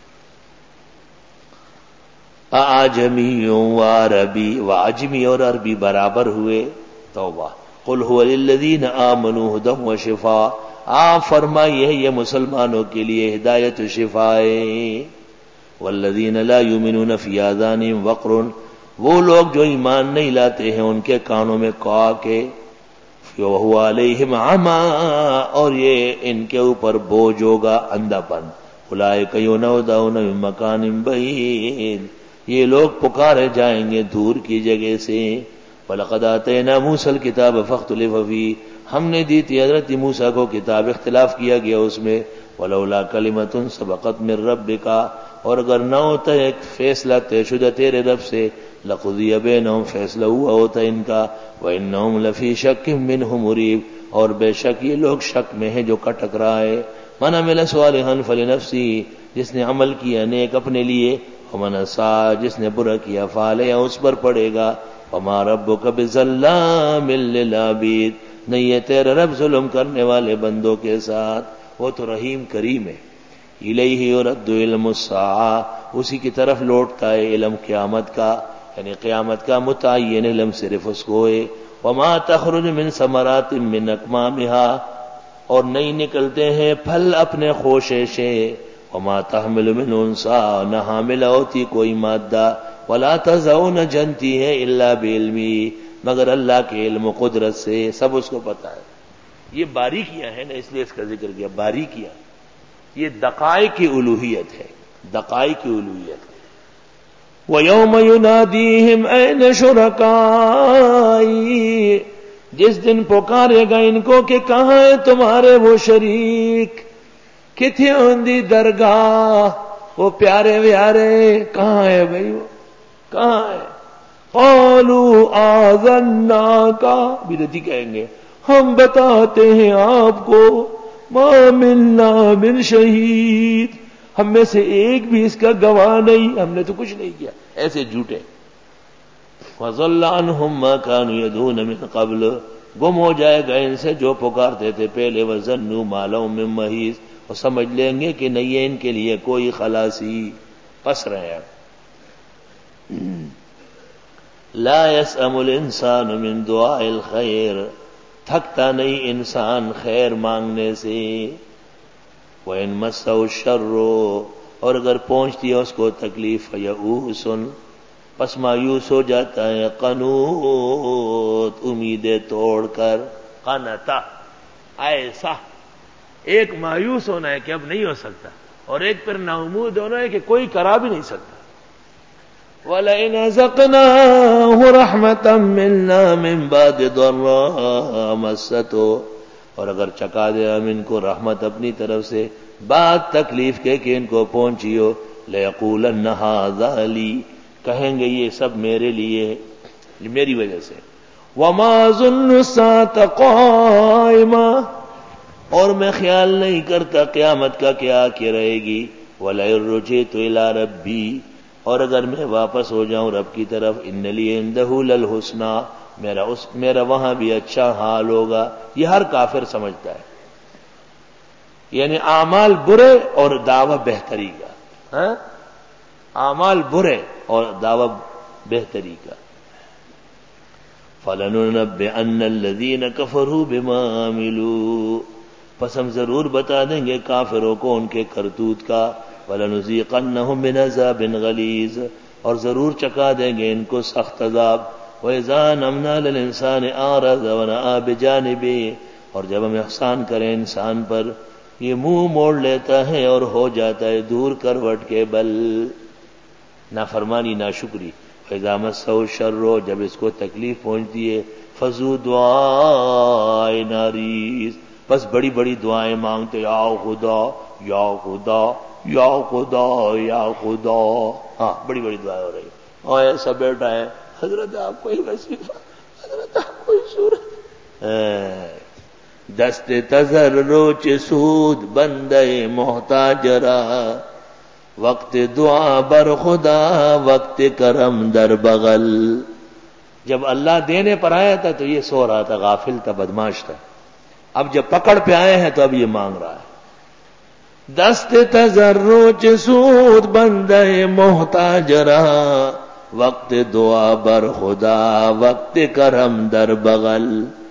اعجمی و عربی و عجمی اور عربی برابر ہوئے، توبہ۔ قل هو للذین آمنوا ھدی و شفاء، آپ فرمائیے یہ مسلمانوں کے لیے ہدایت و شفاء ہے۔ والذین لا یؤمنون فی آذانہم وقر، وہ لوگ جو ایمان نہیں لاتے ہیں ان کے کانوں میں کوک ہے۔ وہو علیہم عمی، اور یہ ان کے اوپر بوجھ ہوگا، اندھا پن۔ اولئک ینودون من مکان بعید، یہ لوگ پکارے جائیں گے دور کی جگہ سے۔ وَلَقَدْ آتَيْنَا مُوسَى الْكِتَابَ فَاخْتُلِفَ فِيهِ، ہم نے دی تھی حضرت موسیٰ کو کتاب، اختلاف کیا گیا اس میں۔ وَلَوْلَا كَلِمَةٌ سَبَقَتْ مِن رَبِّكَ، اور اگر نہ ہوتا ایک فیصلہ طے شدہ تیرے رب سے، لَقُضِيَ بَيْنَهُمْ، فیصلہ ہوا ہوتا ان کا۔ وَإِنَّهُمْ لَفِي شَكٍّ مِّنْهُ مُرِيبٍ، اور بے شک یہ لوگ شک میں ہیں جو کٹک رہا ہے۔ مَنْ عَمِلَ صَالِحًا فَلِنَفْسِهِ، جس نے عمل کیا نیک اپنے لیے، وَمَنْ أَسَاءَ، جس نے برا کیا فَعَلَيْهَا، اس پر پڑے گا۔ وَمَا رَبُّكَ بِظَلَّامٍ لِّلْعَبِيدِ، نہیں ہے تیرا رب ظلم کرنے والے بندوں کے ساتھ، وہ تو رحیم کریم ہے۔ الیہ یرد علم الساعہ، اسی کی طرف لوٹتا ہے علم قیامت کا، یعنی قیامت کا متعین علم صرف اس کو ہے۔ وما تخرج من ثمرات من اکمامها، اور نہیں نکلتے ہیں پھل اپنے خوشے سے، وما تحمل من انثى، نہ حاملہ ہوتی کوئی مادہ، ولا تضع، نہ جنتی ہے الا بعلمی، مگر اللہ کے علم و قدرت سے، سب اس کو پتا ہے۔ یہ باریکیاں ہیں نا، اس لیے اس کا ذکر کیا، باریکیاں، یہ دقائق کی الوہیت ہے، دقائق کی الوہیت ہے۔ وَيَوْمَ يُنَادِيهِمْ أَيْنَ شُرَكَائِي، جس دن پکارے گا ان کو کہ کہاں ہے تمہارے وہ شریک، کتھے ہوندی درگاہ، وہ پیارے پیارے کہاں ہے بھائی، وہ کہاں ہے؟ قَالُوا آذَنَّاكَ، بدعتی کہیں گے ہم بتاتے ہیں آپ کو، مَا مِنَّا مِن شہید، ہم میں سے ایک بھی اس کا گواہ نہیں، ہم نے تو کچھ نہیں کیا، ایسے جھوٹے۔ وَضَلَّ عَنْهُمْ مَا كَانُوا يَدْعُونَ مِن قَبْلُ، گم ہو جائے گا ان سے جو پکارتے تھے پہلے، وَظَنُّوا مَا لَهُم مِّن مَّحِيصٍ، اور سمجھ لیں گے کہ نہیں ہے ان کے لیے کوئی خلاصی، پس رہے ہیں۔ لَا يَسْأَمُ الْإِنسَانُ مِن دُعَاءِ الْخَيْرِ، تھکتا نہیں انسان خیر مانگنے سے، وَإِن مَسَّهُ الشَّرُّ، اور اگر پہنچتی ہے اس کو تکلیف، فَيَئُوسٌ، پس مایوس ہو جاتا ہے، قنوط، امیدیں توڑ کر، قنطا، ایسا، ایک مایوس ہونا ہے کہ اب نہیں ہو سکتا، اور ایک پر نا امید ہونا ہے کہ کوئی کرا بھی نہیں سکتا۔ وَلَئِنْ أَذَقْنَاهُ رَحْمَةً مِنَّا مِن بَعْدِ ضَرَّاءٍ مَسَّتْهُ، اور اگر چکا دے ہم ان کو رحمت اپنی طرف سے بعد تکلیف کے کہ ان کو پہنچی ہو، لَيَقُولَنَّ هَٰذَا لِي، کہیں گے یہ سب میرے لیے، میری وجہ سے۔ وَمَا ظُنُّ السَّاعَةَ قَائِمَةً، اور میں خیال نہیں کرتا قیامت کا کیا کہ رہے گی۔ وَلَئِن رُجِعْتُ إِلَىٰ رَبِّي، اور اگر میں واپس ہو جاؤں رب کی طرف، إِنَّ لِي عِندَهُ لَلْحُسْنَىٰ، میرا اس میرا وہاں بھی اچھا حال ہوگا۔ یہ ہر کافر سمجھتا ہے، یعنی اعمال برے اور دعوی بہتری کا، ہاں اعمال برے اور دعوی بہتری کا۔ فَلَنُنَبِّئَنَّ الَّذِينَ كَفَرُوا بِمَا عَمِلُوا، پس ہم ضرور بتا دیں گے کافروں کو ان کے کرتوت کا۔ وَلَنُذِيقَنَّهُم مِّنْ عَذَابٍ غَلِيظٍ، اور ضرور چکا دیں گے ان کو سخت عذاب۔ وَإِذَا أَنْعَمْنَا لِلْإِنسَانِ أَعْرَضَ وَنَأَىٰ بِجَانِبِهِ، اور جب ہم احسان کریں انسان پر یہ منہ موڑ لیتا ہے اور ہو جاتا ہے دور کروٹ کے بل، نافرمانی ناشکری۔ فَإِذَا مَسَّهُ الشَّرُّ، جب اس کو تکلیف پہنچتی ہے، فَذُو دُعَاءٍ عَرِيضٍ، بس بڑی بڑی دعائیں مانگتے، یا خدا یا خدا یا خدا یا خدا، ہاں بڑی بڑی دعائیں ہو رہی ہیں۔ اور ایسا بیٹھا ہے، حضرت آپ کوئی وظیفہ، حضرت آپ کوئی صورت، دست تضرع سود بندے محتاج را، وقت دعا بر خدا وقت کرم در بغل۔ جب اللہ دینے پر آیا تھا تو یہ سو رہا تھا، غافل تھا، بدماش تھا، اب جب پکڑ پہ آئے ہیں تو اب یہ مانگ رہا ہے۔ دست تضرع سود بندے محتاج رہا، وقت دعا بر خدا وقت کرم در بغل۔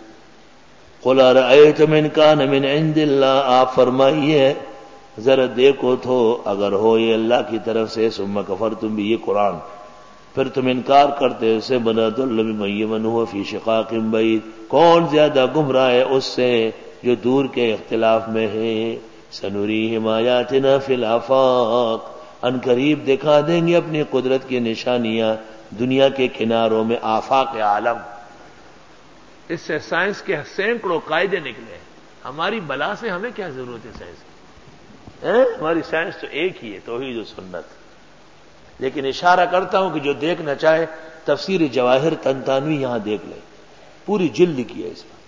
قل ارأیتم ان کان من عند اللہ، آپ فرمائیے ذرا دیکھو تو اگر ہو یہ اللہ کی طرف سے، ثم کفرتم بھی، یہ قرآن، پھر تم انکار کرتے اسے، بنا ضل ممن هو فی شقاق بعید، کون زیادہ گمراہ ہے اس سے جو دور کے اختلاف میں ہے۔ سنریہم آیاتنا فی الآفاق، ان قریب دکھا دیں گے اپنی قدرت کی نشانیاں دنیا کے کناروں میں، آفاق عالم۔ اس سے سائنس کے سینکڑوں قاعدے نکلے، ہماری بلا سے ہمیں کیا ضرورت ہے سائنس کی؟ ہماری سائنس تو ایک ہی ہے، توحید و سنت۔ لیکن اشارہ کرتا ہوں کہ جو دیکھنا چاہے تفسیر جواہر طنطاوی یہاں دیکھ لیں، پوری جلد لکھی ہے اس میں۔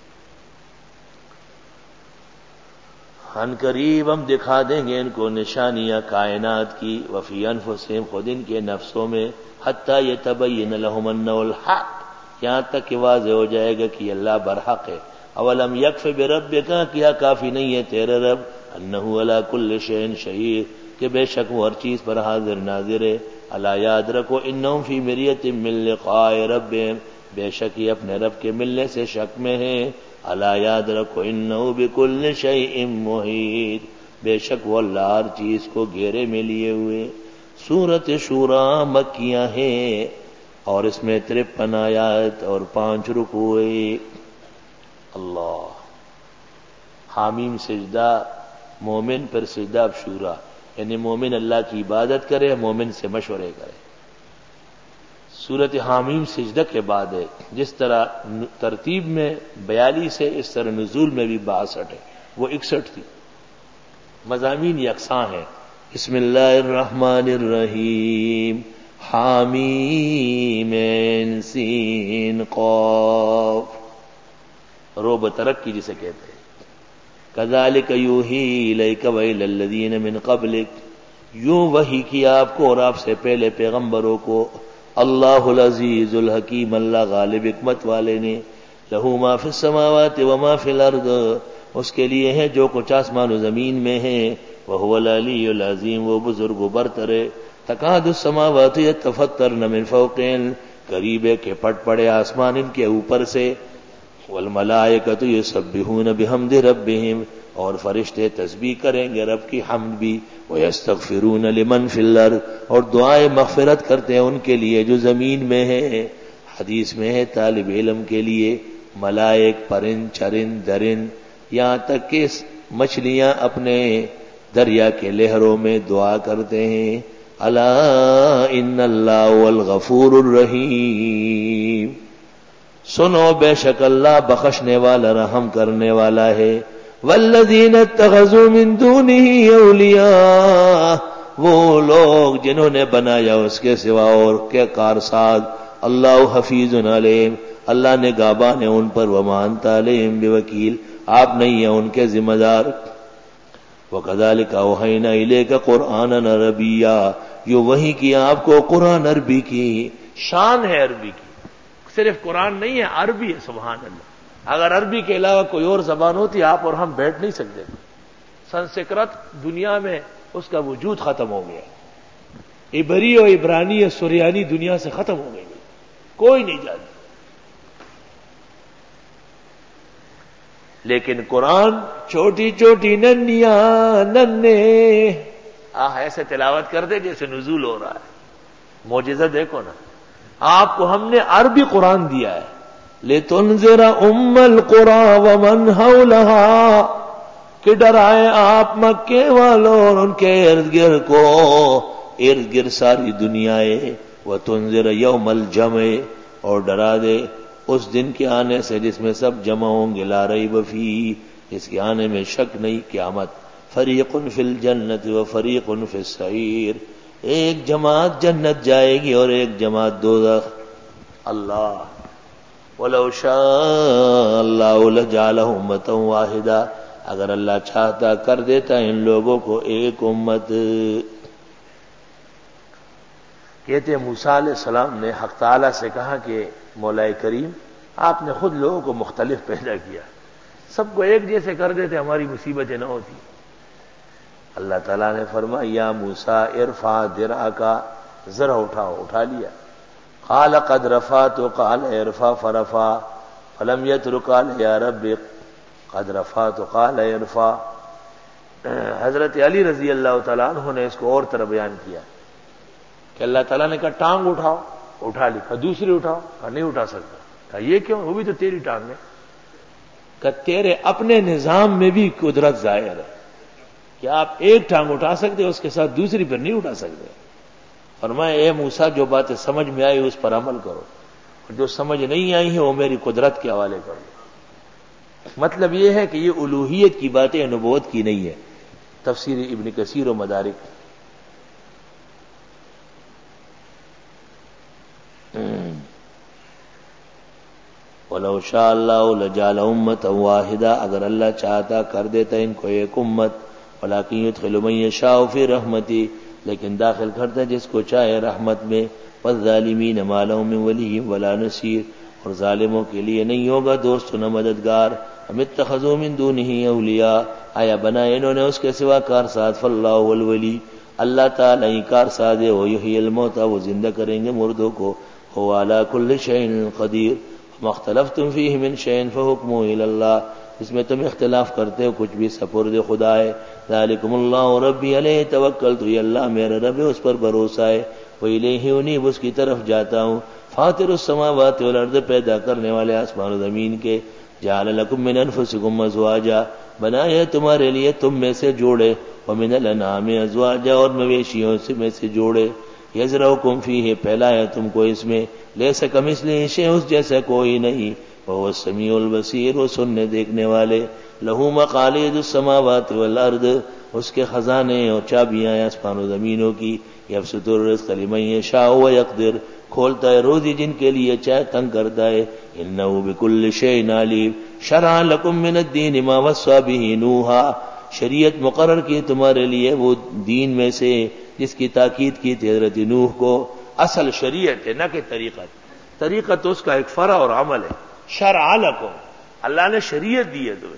ان قریب ہم دکھا دیں گے ان کو نشانیاں کائنات کی، وفی انفسہم، خود ان کے نفسوں میں، حتی یتبین لہم انہ الحق، یہاں تک کہ واضح ہو جائے گا کہ اللہ برحق ہے۔ اولم یکف بربک، کیا کافی نہیں ہے تیرے رب، انہ علی کل شیء شہید، کہ بے شک وہ ہر چیز پر حاضر ناظر ہے۔ الا یاد رکھو انہم فی مریۃ من لقاء ربہم، بے شک یہ اپنے رب کے ملنے سے شک میں ہیں۔ الا یاد رکھو انہ بکل شیء محیط، بے شک وہ اللہ ہر چیز کو گھیرے میں لیے ہوئے. سورت شورا مکیہ ہے اور اس میں ترپن آیات اور پانچ رکوع. اللہ. حامیم سجدہ مومن پر سجدہ اب شورا، یعنی مومن اللہ کی عبادت کرے، مومن سے مشورے کرے. سورت حامیم سجدہ کے بعد ہے. جس طرح ترتیب میں بیالیس ہے، اس طرح نزول میں بھی باسٹھ ہے، وہ اکسٹھ تھی. مضامین یکساں ہیں. بسم اللہ الرحمن الرحیم. حامیم سین قاف. رو بترک کی جسے کہتے ہیں. کذالک یوحی الیک وإلی الذین من قبلک. یوں وحی کیا آپ کو اور آپ سے پہلے پیغمبروں کو. اللہ العزیز الحکیم، اللہ غالب حکمت والے نے. لہ ما فی السماوات وما فی الارض، اس کے لیے ہے جو کچھ آسمان و زمین میں ہے. وہو العلی العظیم، وہ بزرگ و برتر ہے. تکاد السماوات یتفطرن من فوقہن، قریب ہے کہ پھٹ پڑے آسمان ان کے اوپر سے. والملائکۃ یسبحون بحمد ربہم، اور فرشتے تسبیح کریں گے رب کی حمد بھی. ویستغفرون لمن فی الارض، اور دعائیں مغفرت کرتے ہیں ان کے لیے جو زمین میں ہے. حدیث میں ہے طالب علم کے لیے ملائک، پرند، چرند، درند، یہاں تک کہ مچھلیاں اپنے دریا کے لہروں میں دعا کرتے ہیں. الا ان اللہ هو الغفور الرحیم. سنو بے شک اللہ بخشنے والا رحم کرنے والا ہے. والذین اتخذوا من دونه اولیاء، وہ لوگ جنہوں نے بنایا اس کے سوا اور کے کارساز. اللہ حفیظ علیہم، اللہ نے نگہبان ہے ان پر. وما انت علیہم بوکیل، آپ نہیں ہیں ان کے ذمہ دار. وَكَذَلِكَ أَوْحَيْنَا إِلَيْكَ قُرْآنًا عَرَبِيًّا، یوں وحی کیا آپ کو قرآن عربی کی. شان ہے عربی کی، صرف قرآن نہیں ہے، عربی ہے. سبحان اللہ. اگر عربی کے علاوہ کوئی اور زبان ہوتی آپ اور ہم بیٹھ نہیں سکتے. سنسکرت دنیا میں اس کا وجود ختم ہو گیا. عبری اور عبرانی اور سریانی دنیا سے ختم ہو گئی، کوئی نہیں جانتا. لیکن قرآن چھوٹی چھوٹی ننیاں ننے آہ ایسے تلاوت کر دے جیسے نزول ہو رہا ہے. معجزہ دیکھو نا. آپ کو ہم نے عربی قرآن دیا ہے. لِتُنذِرَ أُمَّ الْقُرَىٰ وَمَنْ حَوْلَهَا، کہ ڈرائے آپ مکے والوں اور ان کے ارد گرد کو. ارد گرد ساری دنیائے. وَتُنذِرَ يَوْمَ الْجَمْعِ، اور ڈرا دے اس دن کے آنے سے جس میں سب جمع ہوں گے. لا ریب فیہ، اس کے آنے میں شک نہیں. قیامت. فریق فی الجنت و فریق فی السعیر، ایک جماعت جنت جائے گی اور ایک جماعت دوزخ. اللہ. وَلَوْ شَاءَ اللَّهُ لَجَعَلَهُمْ أُمَّةً وَاحِدَةً، اگر اللہ چاہتا کر دیتا ان لوگوں کو ایک امت. کہتے ہیں موسیٰ علیہ السلام نے حق تعالیٰ سے کہا کہ مولا کریم آپ نے خود لوگوں کو مختلف پیدا کیا، سب کو ایک جیسے کر دیتے ہماری مصیبتیں نہ ہوتی. اللہ تعالیٰ نے فرمایا یا موسیٰ ارفع درعک، ذرا اٹھاؤ. اٹھا لیا. قال قد رفعت، قال ارفع فرفع. فلم يترك، قال یا رب قد رفعت، قال ارفع. حضرت علی رضی اللہ تعالیٰ عنہ نے اس کو اور طرح بیان کیا کہ اللہ تعالیٰ نے کہا ٹانگ اٹھاؤ، اٹھا لی. کہا دوسری اٹھاؤ، کہا نہیں اٹھا سکتا. کہا یہ کیوں؟ وہ بھی تو تیری ٹانگ ہے. کہ تیرے اپنے نظام میں بھی قدرت ظاہر ہے کہ آپ ایک ٹانگ اٹھا سکتے، اس کے ساتھ دوسری پر نہیں اٹھا سکتے. فرمایا اے موسیٰ جو باتیں سمجھ میں آئی اس پر عمل کرو، اور جو سمجھ نہیں آئی ہیں وہ میری قدرت کے حوالے کرو. مطلب یہ ہے کہ یہ الوہیت کی باتیں نبوت کی نہیں ہے. تفسیر ابن کثیر و مدارک. وَلَوْ شَاءَ اللَّهُ لَجَعَلَ أُمَّةً وَاحِدَةً، اگر اللہ چاہتا کر دیتا ان کو ایک امت. وَلَٰكِن يُدْخِلُ مَن يَشَاءُ فِي رَحْمَتِهِ، لیکن داخل کرتا جس کو چاہے رحمت میں. وَالظَّالِمِينَ مَا لَهُم مِّن وَلِيٍّ وَلَا نَصِيرٍ، اور ظالموں کے لیے نہیں ہوگا دوست نہ مددگار. أَمِ اتَّخَذُوا مِن دُونِهِ أَوْلِيَاءَ، آیا بنائے انہوں نے اس کے سوا کارساز. فَاللَّهُ هُوَ الْوَلِيُّ، اللہ تعالیٰ ہی کارساز ہے. وَيُحْيِي الْمَوْتَىٰ، وہ زندہ کریں گے مردوں کو. هُوَ عَلَىٰ كُلِّ شَيْءٍ قَدِيرٌ. وَمَا اخْتَلَفْتُمْ فِيهِ مِن شَيْءٍ فَحُكْمُهُ إِلَى اللَّهِ، اس میں تم اختلاف کرتے ہو کچھ بھی سپرد خدا ہے. ذالکم اللہ ربی علیہ توکلت، یہ اللہ میرا رب ہے، اس پر بھروسہ ہے. وإلیہ انیب، اس کی طرف جاتا ہوں. فاطر السماوات والارض، پیدا کرنے والے آسمان و زمین کے. جعل لکم من انفسکم ازواجا، بنایا تمہارے لیے تم میں سے جوڑے. ومن الانعام ازواجا، اور مویشیوں سے میں سے جوڑے. یزرعکم فیہ، پھیلایا تم کو اس میں. لیس کمثلہ شیء، اس جیسا کوئی نہیں. وہو السمیع البصیر، وہ سننے دیکھنے والے. لہو مقالید السماوات والارض، اس کے خزانے اور چابیاں آسمان و زمینوں کی. یبسط الرزق لمن یشاء ویقدر، کھولتا ہے روزی جن کے لیے چاہے تنگ کرتا ہے. انہ بکل شیء علیم. شرع لکم من الدین ما وصى به نوحا، شریعت مقرر کی تمہارے لیے وہ دین میں سے جس کی تاکید کی تھی حضرت نوح کو. اصل شریعت ہے نہ کہ طریقت. طریقت اس کا ایک فرع اور عمل ہے. شرع لکم، اللہ نے شریعت دی ہے تمہیں.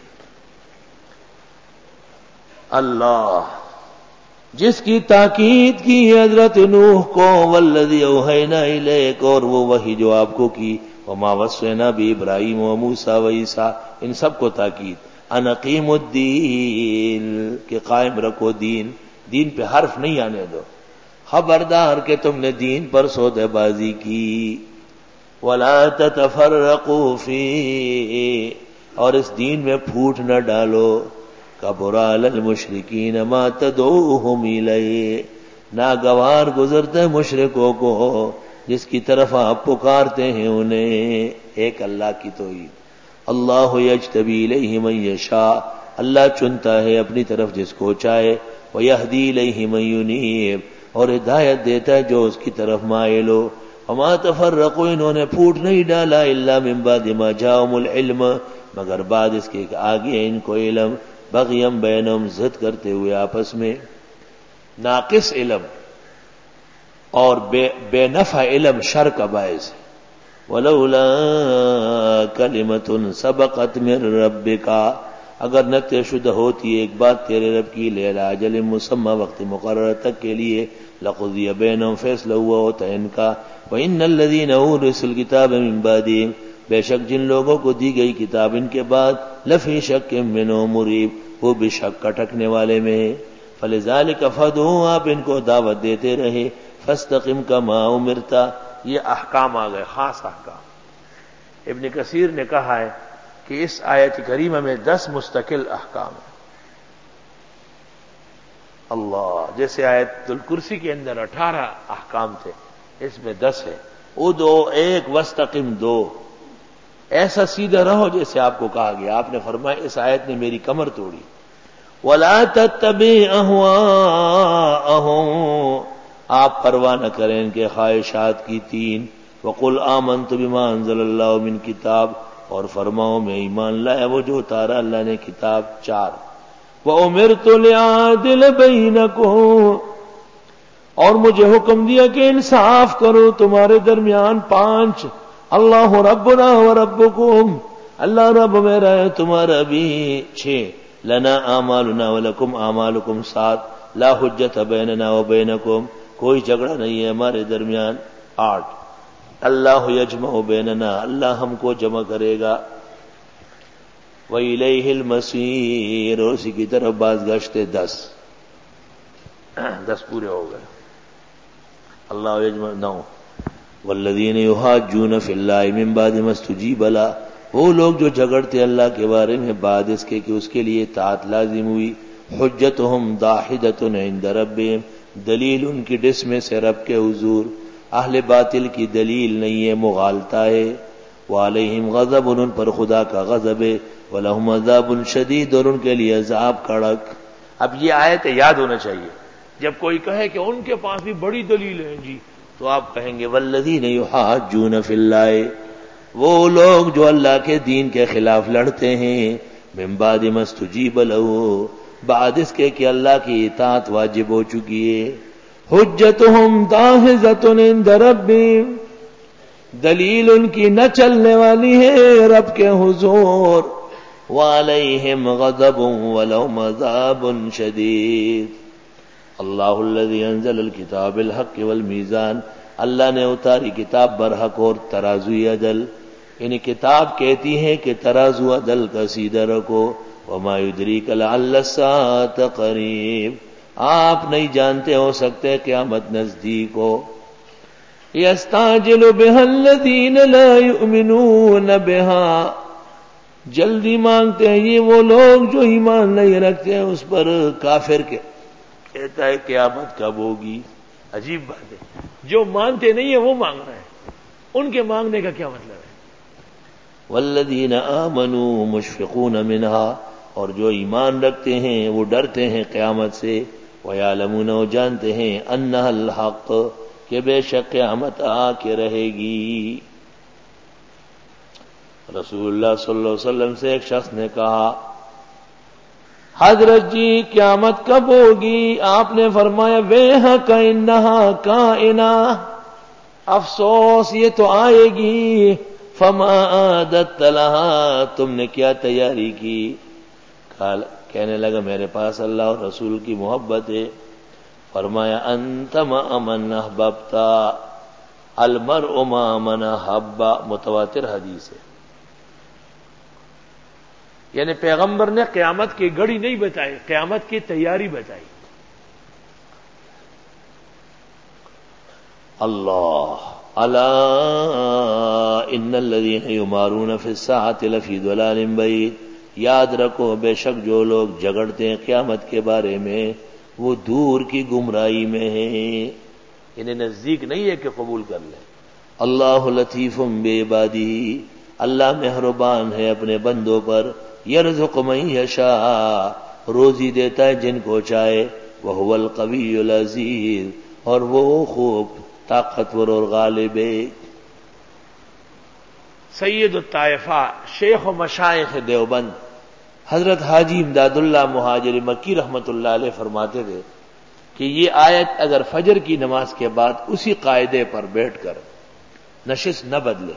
اللہ جس کی تاکید کی حضرت نوح کو. والذی اوحینا الیک، اور وہ وحی جو آپ کو کی. وما وصینا بابراہیم وموسیٰ وعیسیٰ، ان سب کو تاکید. ان اقیموا الدین، کہ قائم رکھو دین. دین پہ حرف نہیں آنے دو، خبردار کہ تم نے دین پر سودے بازی کی. ولا تتفرقوا فیہ، اور اس دین میں پھوٹ نہ ڈالو. کبر علی المشرکین ما تدعوہم الیہ، ناگوار گزرتے مشرکوں کو جس کی طرف آپ پکارتے ہیں انہیں. ایک اللہ کی توحید. اللہ یجتبی الیہ من یشاء، اللہ چنتا ہے اپنی طرف جس کو چاہے. ویہدی الیہ من ینیب، اور ہدایت دیتا ہے جو اس کی طرف مائل ہو. وما تفرقوا، انہوں نے پھوٹ نہیں ڈالا. الا من بعد ما جاءہم العلم، مگر بعد اس کے آگے ان کو علم. بغیم بینہم، ضد کرتے ہوئے آپس میں. ناقص علم اور بے, بے نفع علم شر کا باعث ہے. ولولا کلمۃ سبقت من ربک، اگر نہ طے شدہ ہوتی ایک بات تیرے رب کی. لیلا اجل مسمى، وقت مقرر تک کے لیے. لقضی بینہم، فیصلہ ہوا ہوتا ہے ان کا. وان الذین اورثوا الکتاب من بعدہم، بے شک جن لوگوں کو دی گئی کتاب ان کے بعد. لفی شک منہ مریب، وہ بے شک کٹکنے والے میں ہے. فلذلک فدعوا، آپ ان کو دعوت دیتے رہے. فاستقم کما امرت، یہ احکام آ گئے، خاص احکام. ابن کثیر نے کہا ہے کہ اس آیت کریمہ میں دس مستقل احکام ہیں. اللہ، جیسے آیت الکرسی کے اندر اٹھارہ احکام تھے، اس میں دس ہے. ادعو ایک، واستقم دو. ایسا سیدھا رہو جیسے آپ کو کہا گیا. آپ نے فرمایا اس آیت نے میری کمر توڑی. ولا تتبع اہواءہم، آپ پرواہ نہ کریں ان کے خواہشات کی. تین، وقل آمنت بما انزل اللہ من کتاب، اور فرماؤ میں ایمان لایا وہ جو اتارا اللہ نے کتاب. چار، وامرت لأعدل بینکم، اور مجھے حکم دیا کہ انصاف کرو تمہارے درمیان. پانچ، اللہ ربنا وربکم، اللہ رب میرا ہے تمہارا بھی. چھ، لنا اعمالنا ولکم اعمالکم. سات، لا حجت بیننا وبینکم، کوئی جھگڑا نہیں ہے ہمارے درمیان. آٹھ، اللہ یجمع بیننا، اللہ ہم کو جمع کرے گا. وإلیہ المصیر، اور اسی کی طرف باز گشت. دس دس پورے ہو گئے. اللہ یجمع. نو، والذین یحاجون فی اللہ من بعد ما استجیب لہ، وہ لوگ جو جھگڑتے اللہ کے بارے میں بعد اس کے کہ اس کے لیے اطاعت لازم ہوئی. حجتہم داحدۃ عند ربہم، دلیل ان کی ڈس میں سے رب کے حضور. اہل باطل کی دلیل نہیں ہے، مغالطہ ہے. وعلیہم غضب، ان پر خدا کا غضب ہے. ولہم عذاب شدید، اور ان کے لیے عذاب کڑک. اب یہ آیت یاد ہونا چاہیے. جب کوئی کہے کہ ان کے پاس بھی بڑی دلیل ہے جی، تو آپ کہیں گے والذین یحاجون فی اللہ، وہ لوگ جو اللہ کے دین کے خلاف لڑتے ہیں. من بعد ما استجیب لہ، بعد اس کے کہ اللہ کی اطاعت واجب ہو چکی ہے. حجتہم داحضۃ عند ربہم، دلیل ان کی نہ چلنے والی ہے رب کے حضور. وعلیہم غضب ولہم عذاب شدید. اللہ الذی انزل الکتاب بالحق والمیزان، اللہ نے اتاری کتاب برحق اور ترازوی عدل. یعنی کتاب کہتی ہے کہ ترازو عدل کا سیدھا رکھو، وما یدریک لعل الساعة قریب، آپ نہیں جانتے، ہو سکتے ہیں قیامت نزدیک ہو۔ یستعجل بها الذین لا یؤمنون بها، جلدی مانگتے ہیں یہ وہ لوگ جو ایمان نہیں رکھتے ہیں اس پر۔ کافر کے کہتا ہے قیامت کب ہوگی؟ عجیب بات ہے، جو مانتے نہیں ہیں وہ مانگ رہے ہیں، ان کے مانگنے کا کیا مطلب ہے؟ والذین آمنوا مشفقون منها، اور جو ایمان رکھتے ہیں وہ ڈرتے ہیں قیامت سے، ویعلمون، وہ جانتے ہیں، انھا الحق، کہ بے شک قیامت آ کے رہے گی۔ رسول اللہ صلی اللہ علیہ وسلم سے ایک شخص نے کہا حضرت جی قیامت کب ہوگی؟ آپ نے فرمایا ویحک انھا کائنہ، افسوس یہ تو آئے گی، فما عادت لہا، تم نے کیا تیاری کی؟ کہنے لگا میرے پاس اللہ اور رسول کی محبت ہے۔ فرمایا انت مع من احببت، المرء مع من احب، متواتر حدیث ہے۔ یعنی پیغمبر نے قیامت کی گھڑی نہیں بتائی، قیامت کی تیاری بتائی۔ اللہ الا ان الذین یمارون فی الساعة لفی ضلال بعید، یاد رکھو بے شک جو لوگ جھگڑتے ہیں قیامت کے بارے میں وہ دور کی گمراہی میں ہیں، انہیں نزدیک نہیں ہے کہ قبول کر لیں۔ اللہ لطیف بعبادہ، اللہ مہربان ہے اپنے بندوں پر، یرزق من یشاء، روزی دیتا ہے جن کو چاہے، وہو القوی العزیز، اور وہ خوب طاقتور اور غالب ہے۔ سید الطائفہ، شیخ و مشائخ دیوبند حضرت حاجی امداد اللہ مہاجر مکی رحمت اللہ علیہ فرماتے تھے کہ یہ آیت اگر فجر کی نماز کے بعد اسی قاعدے پر بیٹھ کر نشست نہ بدلے،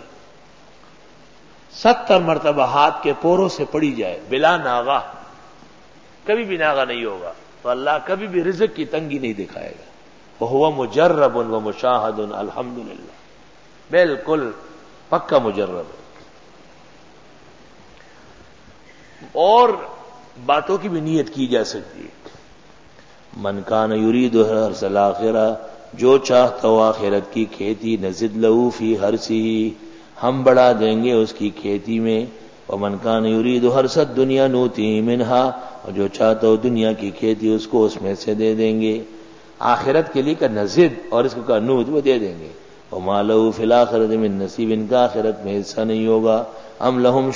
ستر مرتبہ ہاتھ کے پوروں سے پڑی جائے بلا ناغہ، کبھی بھی ناغہ نہیں ہوگا، تو اللہ کبھی بھی رزق کی تنگی نہیں دکھائے گا۔ وہو مجرب و مشاہد الحمدللہ، بالکل پکا مجرب ہے۔ اور باتوں کی بھی نیت کی جا سکتی ہے۔ من کان یرید حرث الآخرہ، جو چاہتا ہو آخرت کی کھیتی، نزد لہو فی حرثہ، ہم بڑھا دیں گے اس کی کھیتی میں۔ ومن کان یرید حرث الدنیا نؤتیہ منہا، اور جو چاہتا ہو دنیا کی کھیتی اس کو اس میں سے دے دیں گے۔ آخرت کے لیے کا نزد اور اس کو کا نوت وہ دے دیں گے۔ وما لہ فی الآخرۃ من نصیب، ان کا آخرت میں حصہ نہیں ہوگا۔ ام لہم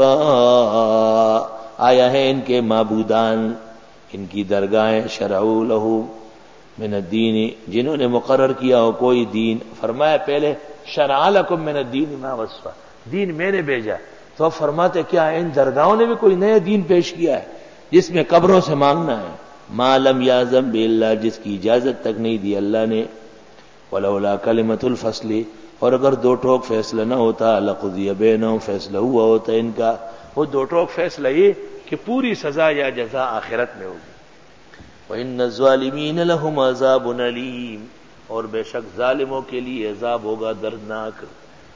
شرکاء، آیا ہے ان کے معبودان، ان کی درگاہیں، شرعوا لہ من الدین، جنہوں نے مقرر کیا ہو کوئی دین۔ فرمایا پہلے شرع لکم من الدین ما وصى، دین میں نے بھیجا، تو اب فرماتے کیا ہے ان درگاہوں نے بھی کوئی نیا دین پیش کیا ہے جس میں قبروں سے مانگنا ہے۔ ما لم یعظم باللہ، جس کی اجازت تک نہیں دی اللہ نے۔ ولولا کلمۃ الفصل، اور اگر دو ٹوک فیصلہ نہ ہوتا، لقضی بینہم، فیصلہ ہوا ہوتا ان کا۔ وہ دو ٹوک فیصلہ یہ کہ پوری سزا یا جزا آخرت میں ہوگی۔ وَإِنَّ الظَّالِمِينَ لَهُمْ عَذَابٌ أَلِيمٌ، اور بے شک ظالموں کے لیے عذاب ہوگا دردناک۔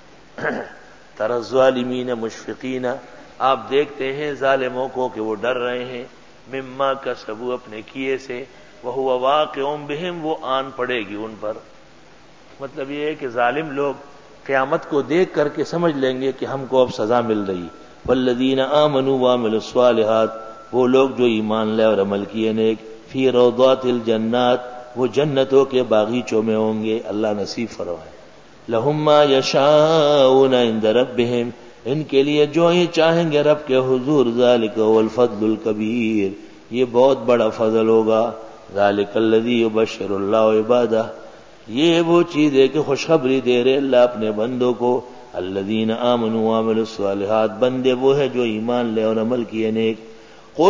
تَرَى الظَّالِمِينَ مُشْفِقِينَ، آپ دیکھتے ہیں ظالموں کو کہ وہ ڈر رہے ہیں، مما کسبوا، اپنے کیے سے، وَهُوَ وَاقِعٌ بِهِمْ، وہ آن پڑے گی ان پر۔ مطلب یہ ہے کہ ظالم لوگ قیامت کو دیکھ کر کے سمجھ لیں گے کہ ہم کو اب سزا مل رہی۔ والذین آمنوا وعملوا الصالحات، وہ لوگ جو ایمان لے اور عمل کیے نیک، فی روضات الجنات، وہ جنتوں کے باغیچوں میں ہوں گے، اللہ نصیب فرمائے۔ لہم ما یشاءون عند ربہم، ان کے لیے جو ہی چاہیں گے رب کے حضور، ذالک هو الفضل الکبیر، یہ بہت بڑا فضل ہوگا۔ ذالک الذی یبشر اللہ عبادہ، یہ وہ چیز ہے کہ خوشخبری دے رہے اللہ اپنے بندوں کو۔ الذین آمنوا وعملوا الصالحات، بندے وہ ہے جو ایمان لے اور عمل کیے نیک۔ قل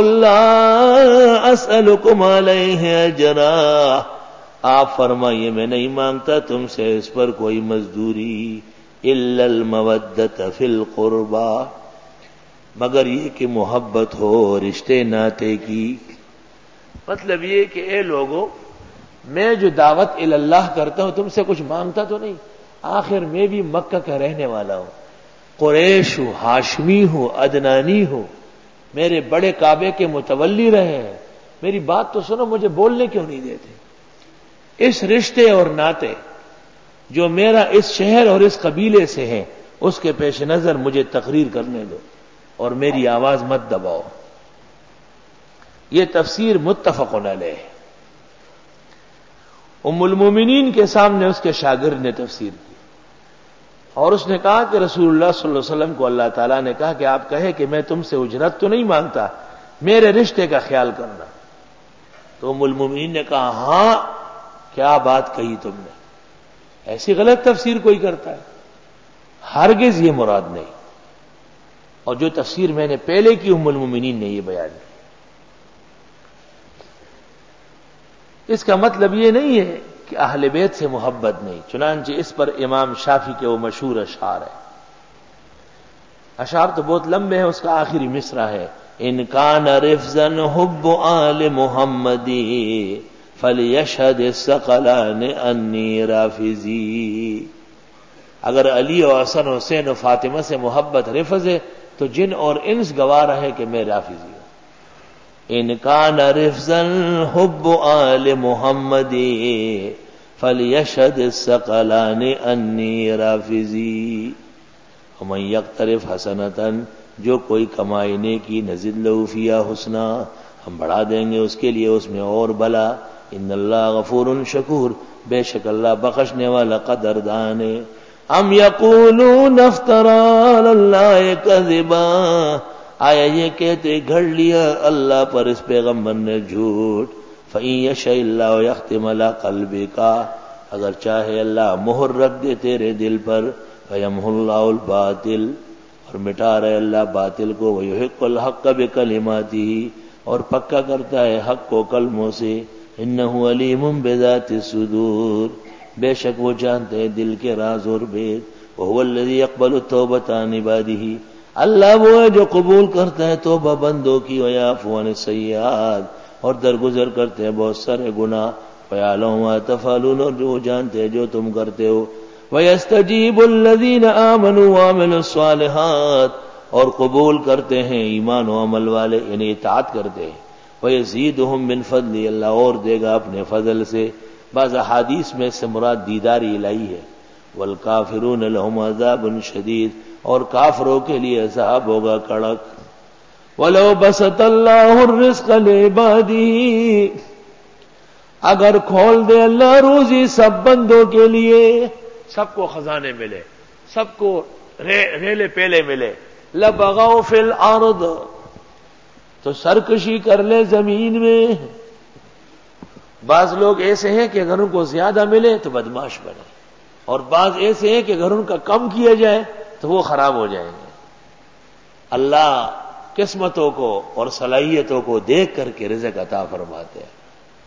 لا اسألکم علیہ اجرا، آپ فرمائیے میں نہیں مانگتا تم سے اس پر کوئی مزدوری، الا المودۃ فی القربى، مگر یہ کہ محبت ہو رشتے ناطے کی۔ مطلب یہ کہ اے لوگوں، میں جو دعوت اللہ کرتا ہوں تم سے کچھ مانگتا تو نہیں، آخر میں بھی مکہ کا رہنے والا ہوں، قریش ہوں، ہاشمی ہوں، عدنانی ہوں، میرے بڑے کعبے کے متولی رہے ہیں، میری بات تو سنو، مجھے بولنے کیوں نہیں دیتے؟ اس رشتے اور ناطے جو میرا اس شہر اور اس قبیلے سے ہے، اس کے پیش نظر مجھے تقریر کرنے دو اور میری آواز مت دباؤ۔ یہ تفسیر متفق علیہ ہے۔ ام المومنین کے سامنے اس کے شاگرد نے تفسیر کی اور اس نے کہا کہ رسول اللہ صلی اللہ علیہ وسلم کو اللہ تعالیٰ نے کہا کہ آپ کہے کہ میں تم سے اجرت تو نہیں مانگتا، میرے رشتے کا خیال کرنا۔ تو ام المومنین نے کہا ہاں، کیا بات کہی تم نے، ایسی غلط تفسیر کوئی کرتا ہے؟ ہرگز یہ مراد نہیں۔ اور جو تفسیر میں نے پہلے کی ام المومنین نے یہ بیان کی، اس کا مطلب یہ نہیں ہے کہ اہل بیت سے محبت نہیں، چنانچہ اس پر امام شافعی کے وہ مشہور اشعار ہے۔ اشعار تو بہت لمبے ہیں، اس کا آخری مصرع ہے ان کان رفضا حب آل محمدی فلیشہد الثقلان انی رافضی۔ اگر علی و حسن حسین و فاطمہ سے محبت رفض ہے تو جن اور انس گواہ رہے کہ میں رافضی ہوں۔ ان کان رفضا حب آل محمدی فلیشہد الثقلان انی رافضی۔ ومن یقترف حسنۃ، جو کوئی کمائی نیکی نزد لہ فیہا حسنا، ہم بڑھا دیں گے اس کے لیے اس میں اور بلا۔ ان اللہ غفور شکور، بے شک اللہ بخشنے والا قدردان ہے۔ ام یقولون افتری علی اللہ کذبا، آیا یہ کہتے گھڑ لیا اللہ پر اس پیغمبر نے جھوٹ۔ فإن یشاء اللہ یختم علی قلبک، اگر چاہے اللہ مہر رکھ دے تیرے دل پر۔ ویمحو اللہ الباطل، اور مٹا رہے اللہ باطل کو۔ ویحق الحق بکلماتہ، اور پکا کرتا ہے حق کو کلموں سے۔ انہ علیم بذات الصدور، بے شک وہ جانتے ہیں دل کے راز اور بید۔ وہو الذی یقبل التوبۃ عن عبادہ، اللہ وہ ہے جو قبول کرتا ہے توبہ بندوں کی۔ ویعفو عن السیئات، اور درگزر کرتے ہیں بہت سارے گناہ۔ ویعلم ما تفعلون، اور جو جانتے ہیں جو تم کرتے ہو۔ وَيَسْتَجِيبُ الَّذِينَ آمَنُوا وَعَمِلُوا الصَّالِحَاتِ، اور قبول کرتے ہیں ایمان و عمل والے، یعنی اطاعت کرتے ہیں۔ وَيَزِيدُهُم مِّن فَضْلِهِ، اللہ اور دے گا اپنے فضل سے۔ بعض احادیث میں سے مراد دیدار الہی ہے۔ وَالْكَافِرُونَ لَهُمْ عَذَابٌ شَدِيدٌ، اور کافروں کے لیے عذاب ہوگا کڑک۔ وَلَوْ بَسَطَ اللَّهُ الرِّزْقَ لِعِبَادِهِ، اگر کھول دے اللہ روزی سب بندوں کے لیے، سب کو خزانے ملے، سب کو ریلے پیلے ملے، لَبَغَوْا فِي الْأَرْضِ، تو سرکشی کر لے زمین میں۔ بعض لوگ ایسے ہیں کہ اگر ان کو زیادہ ملے تو بدماش بنے، اور بعض ایسے ہیں کہ اگر ان کا کم کیا جائے تو وہ خراب ہو جائیں گے۔ اللہ قسمتوں کو اور صلاحیتوں کو دیکھ کر کے رزق عطا فرماتے ہیں۔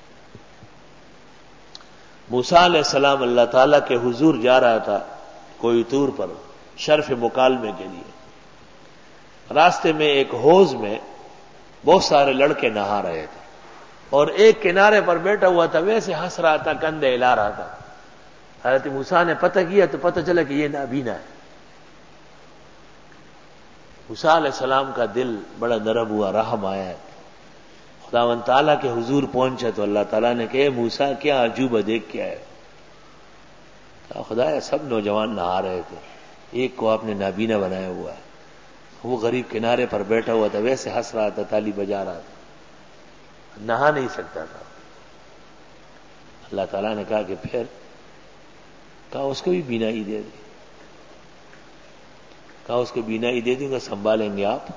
موسیٰ علیہ السلام اللہ تعالیٰ کے حضور جا رہا تھا کوئی طور پر شرف مکالمے کے لیے۔ راستے میں ایک حوض میں بہت سارے لڑکے نہا رہے تھے، اور ایک کنارے پر بیٹھا ہوا تھا، ویسے ہنس رہا تھا، کندھے ہلا رہا تھا۔ حضرت موسیٰ نے پتہ کیا تو پتہ چلا کہ یہ نابینا ہے۔ موسیٰ علیہ السلام کا دل بڑا نرم ہوا، رحم آیا ہے۔ خداوند تعالیٰ کے حضور پہنچا تو اللہ تعالیٰ نے کہے موسیٰ کیا عجوبہ دیکھ کے آئے؟ کہا خدایا سب نوجوان نہا رہے تھے، ایک کو آپ نے نابینا بنایا ہوا ہے، وہ غریب کنارے پر بیٹھا ہوا تھا، ویسے ہنس رہا تھا، تالی بجا رہا تھا، نہا نہیں سکتا تھا۔ اللہ تعالیٰ نے کہا کہ پھر کہا اس کو بھی بینائی دے دی، کہا اس کو بینائی دے دوں گا، سنبھالیں گے آپ؟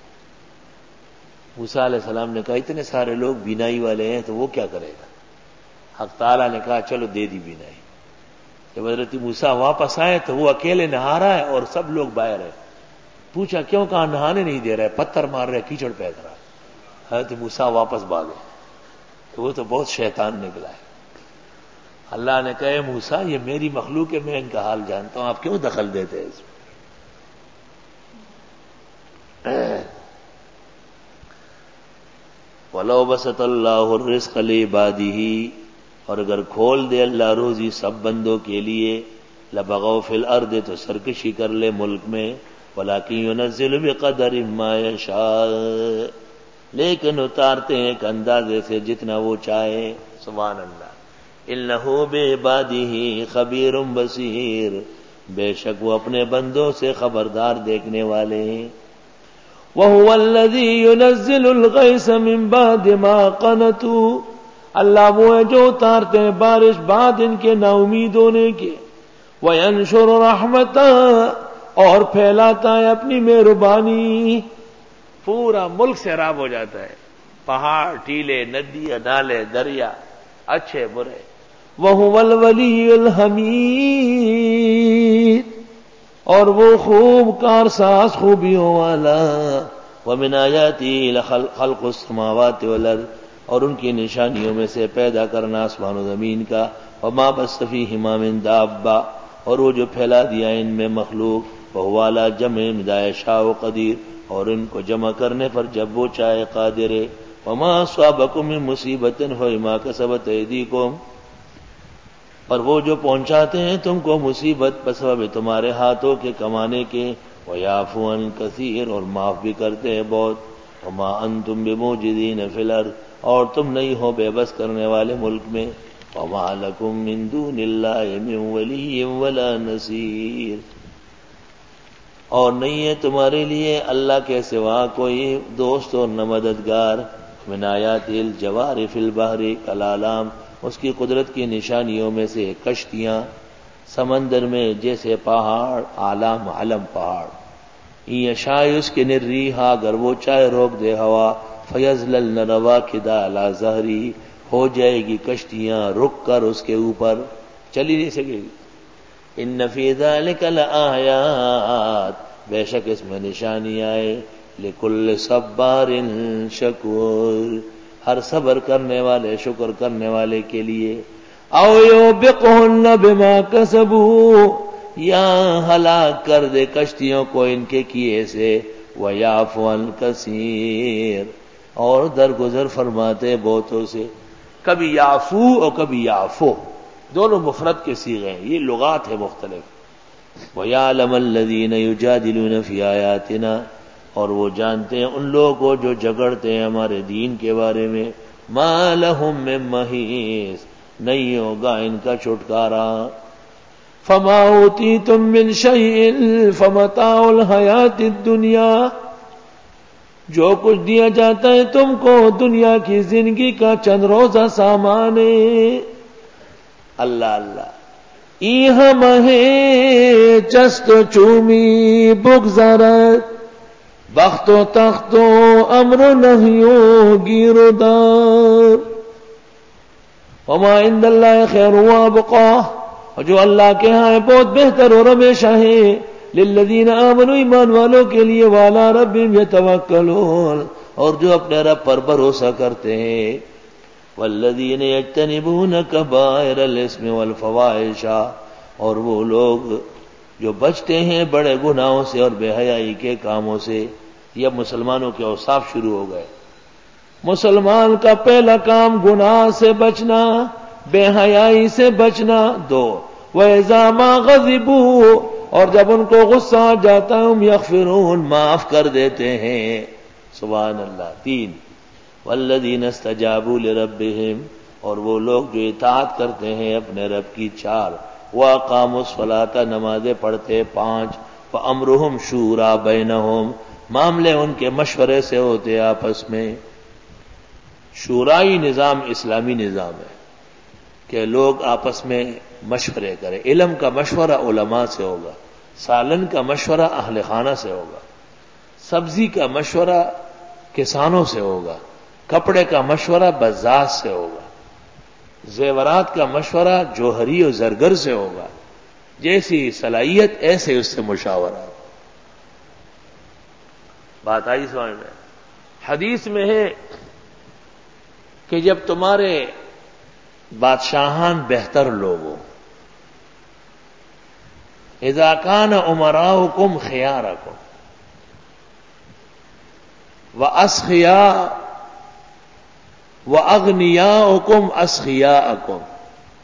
موسیٰ علیہ السلام نے کہا اتنے سارے لوگ بینائی والے ہیں تو وہ کیا کرے گا؟ حق تعالیٰ نے کہا چلو دے دی بینائی۔ جب حضرت موسیٰ واپس آئے تو وہ اکیلے نہا رہا ہے اور سب لوگ باہر ہیں۔ پوچھا کیوں؟ کہا نہانے نہیں دے رہے، پتھر مار رہے، کیچڑ پھینک رہا ہے۔ حضرت موسیٰ واپس بھاگے تو وہ تو بہت شیطان نکلا ہے۔ اللہ نے کہے موسیٰ یہ میری مخلوق ہے، میں ان کا حال جانتا ہوں، آپ کیوں دخل دیتے ہیں اس میں؟ وَلَوْ بَسَطَ اللَّهُ الرِّزْقَ لِعِبَادِهِ، اور اگر کھول دے اللہ روزی سب بندوں کے لیے، لَبَغَوْا فِي الْأَرْضِ، تو سرکشی کر لے ملک میں۔ ولکن ینزل بقدر ما یشاء، لیکن اتارتے ہیں ایک اندازے سے جتنا وہ چاہے. سبحان اللہ. انہ بعبادہ خبیر بصیر، بے شک وہ اپنے بندوں سے خبردار دیکھنے والے ہیں. وَهُوَ الَّذِي يُنَزِّلُ الْغَيْثَ مِن بَعْدِ مَا قَنَطُوا، اللہ وہ ہے جو اتارتے ہیں بارش بعد ان کے نا امید ہونے کے. وَيَنشُرُ رَحْمَتَهُ، اور پھیلاتا ہے اپنی مہربانی. پورا ملک سیراب ہو جاتا ہے، پہاڑ، ٹیلے، ندی، نالے، دریا، اچھے برے. وَهُوَ الْوَلِيُّ الْحَمِيدُ، اور وہ خوب کارساز خوبیوں والا. وَمِنْ آيَاتِهِ خَلْقُ السَّمَاوَاتِ وَالْأَرْضِ، اور ان کی نشانیوں میں سے پیدا کرنا آسمان و زمین کا. وَمَا بَثَّ فِيهِمَا مِن دَابَّةٍ، اور وہ جو پھیلا دیا ان میں مخلوق. وَهُوَ عَلَىٰ جَمْعِهِمْ إِذَا يَشَاءُ قَدِيرٌ، اور ان کو جمع کرنے پر جب وہ چاہے قادر ہے. وَمَا أَصَابَكُم مِّن مُّصِيبَةٍ فَبِمَا كَسَبَتْ أَيْدِيكُمْ، اور وہ جو پہنچاتے ہیں تم کو مصیبت بسبب تمہارے ہاتھوں کے کمانے کے. وَيَعْفُو عَن كَثِيرٍ، اور معاف بھی کرتے ہیں بہت. وَمَا أَنتُم بِمُعْجِزِينَ فِي الْأَرْضِ، اور تم نہیں ہو بے بس کرنے والے ملک میں. وَمَا لَكُم مِّن دُونِ اللَّهِ مِن وَلِيٍّ وَلَا نَصِيرٍ، اور نہیں ہے تمہارے لیے اللہ کے سوا کوئی دوست اور نہ مددگار. مِنْ آيَاتِهِ الْجَوَارِ فِي الْبَحْرِ كَالْأَعْلَامِ، اس کی قدرت کی نشانیوں میں سے کشتیاں سمندر میں جیسے پہاڑ. اعلام علم پہاڑ. یشاء یسکن الرِّیحَ، اگر وہ چاہے روک دے ہوا. فَيَظْلَلْنَ رَوَاكِدَ عَلَىٰ ظَهْرِهِ، ہو جائے گی کشتیاں رک کر اس کے اوپر، چلی نہیں سکے گی. ان فی ذلک لآیات، بے شک اس میں نشانی آئے. لکل صبار شکور، ہر صبر کرنے والے شکر کرنے والے کے لیے. او یوبقہن بما کسبوا، یا ہلاک کر دے کشتیوں کو ان کے کیے سے. ویعفو عن کثیر، اور درگزر فرماتے بہتوں سے. کبھی یعفو اور کبھی یعفو، دونوں مفرد کے صیغے ہیں، یہ لغات ہے مختلف. وَيَعْلَمَ الَّذِينَ يُجَادِلُونَ فِي آيَاتِنَا، اور وہ جانتے ہیں ان لوگوں کو جو جھگڑتے ہیں ہمارے دین کے بارے میں. مَا لَهُم مِّن مَّحِيصٍ، نہیں ہوگا ان کا چھٹکارا. فَمَا أُوتِيتُم مِّن شَيْءٍ فَمَتَاعُ الْحَيَاةِ الدُّنْيَا، جو کچھ دیا جاتا ہے تم کو دنیا کی زندگی کا چند روزہ سامان ہے. اللہ اللہ. ایہ مہے چست و چومی بگذرد، بخت و تخت و امر و نہیو گیر و دار. وما عند اللہ خیر و ابقا، اور جو اللہ کے ہاں ہے بہت بہتر اور ہمیشہ ہے. للذین آمنوا، ایمان والوں کے لیے. والا ربہم یتوکلون، اور جو اپنے رب پر بھروسہ کرتے ہیں. والذین یجتنبون کبائر الاسم والفواحش، اور وہ لوگ جو بچتے ہیں بڑے گناہوں سے اور بے حیائی کے کاموں سے. یہ مسلمانوں کے اوصاف شروع ہو گئے. مسلمان کا پہلا کام گناہ سے بچنا، بے حیائی سے بچنا. دو، وَإِذَا مَا غَضِبُوا، اور جب ان کو غصہ آ جاتا ہے ہم یغفرون، معاف کر دیتے ہیں. سبحان اللہ. تین، والذین استجابوا لربہم، اور وہ لوگ جو اطاعت کرتے ہیں اپنے رب کی. چار، واقاموا الصلاۃ، نمازیں پڑھتے. پانچ، فامرہم شورا بینہم، معاملے ان کے مشورے سے ہوتے آپس میں. شورائی نظام اسلامی نظام ہے کہ لوگ آپس میں مشورے کریں. علم کا مشورہ علماء سے ہوگا، سالن کا مشورہ اہل خانہ سے ہوگا، سبزی کا مشورہ کسانوں سے ہوگا، کپڑے کا مشورہ بزاز سے ہوگا، زیورات کا مشورہ جوہری و زرگر سے ہوگا. جیسی صلاحیت ایسے اس سے مشاورہ. بات آئی سمجھ میں؟ حدیث میں ہے کہ جب تمہارے بادشاہان بہتر لوگ ہو، اذا کان امراؤکم خیارکم واسخیاء واغنیاؤکم اسخیاءکم،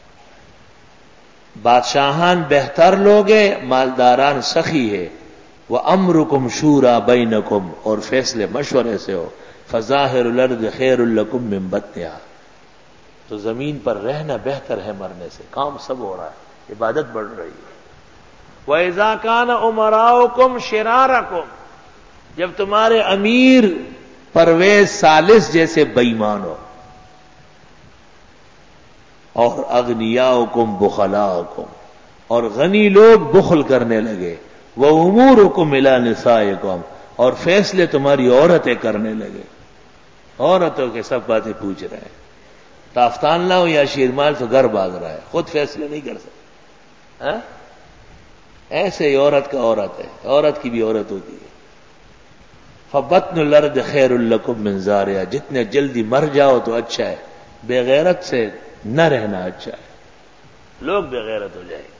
بادشاہان بہتر لوگ ہیں، مالداران سخی ہے. وَأَمْرُكُمْ شُورَى بَيْنَكُمْ، اور فیصلے مشورے سے ہو. فَظَاهِرُ الْأَرْضِ خَيْرٌ لَكُمْ مِنْ بَطْنِهَا، تو زمین پر رہنا بہتر ہے مرنے سے. کام سب ہو رہا ہے، عبادت بڑھ رہی ہے. وَإِذَا كَانَ أُمَرَاؤُكُمْ شِرَارَكُمْ، جب تمہارے امیر پرویز ثالث جیسے بےایمان ہو. اور اغنیاؤکم بخلاؤکم، اور غنی لوگ بخل کرنے لگے. وَأُمُورُكُمْ إِلَى نِسَائِكُمْ، اور فیصلے تمہاری عورتیں کرنے لگے. عورتوں کے سب باتیں پوچھ رہے ہیں. تافتان لاؤ یا شیرمال تو گھر بھاگ رہا ہے، خود فیصلے نہیں کر سکتے. ہاں؟ ایسے ہی عورت کا عورت ہے، عورت کی بھی عورت ہوتی ہے. فَبَطْنُ الْأَرْضِ خَيْرٌ لَكُمْ مِنْ زَارِعَهَا، جتنے جلدی مر جاؤ تو اچھا ہے، بے غیرت سے نہ رہنا اچھا ہے. لوگ بے غیرت ہو جائیں.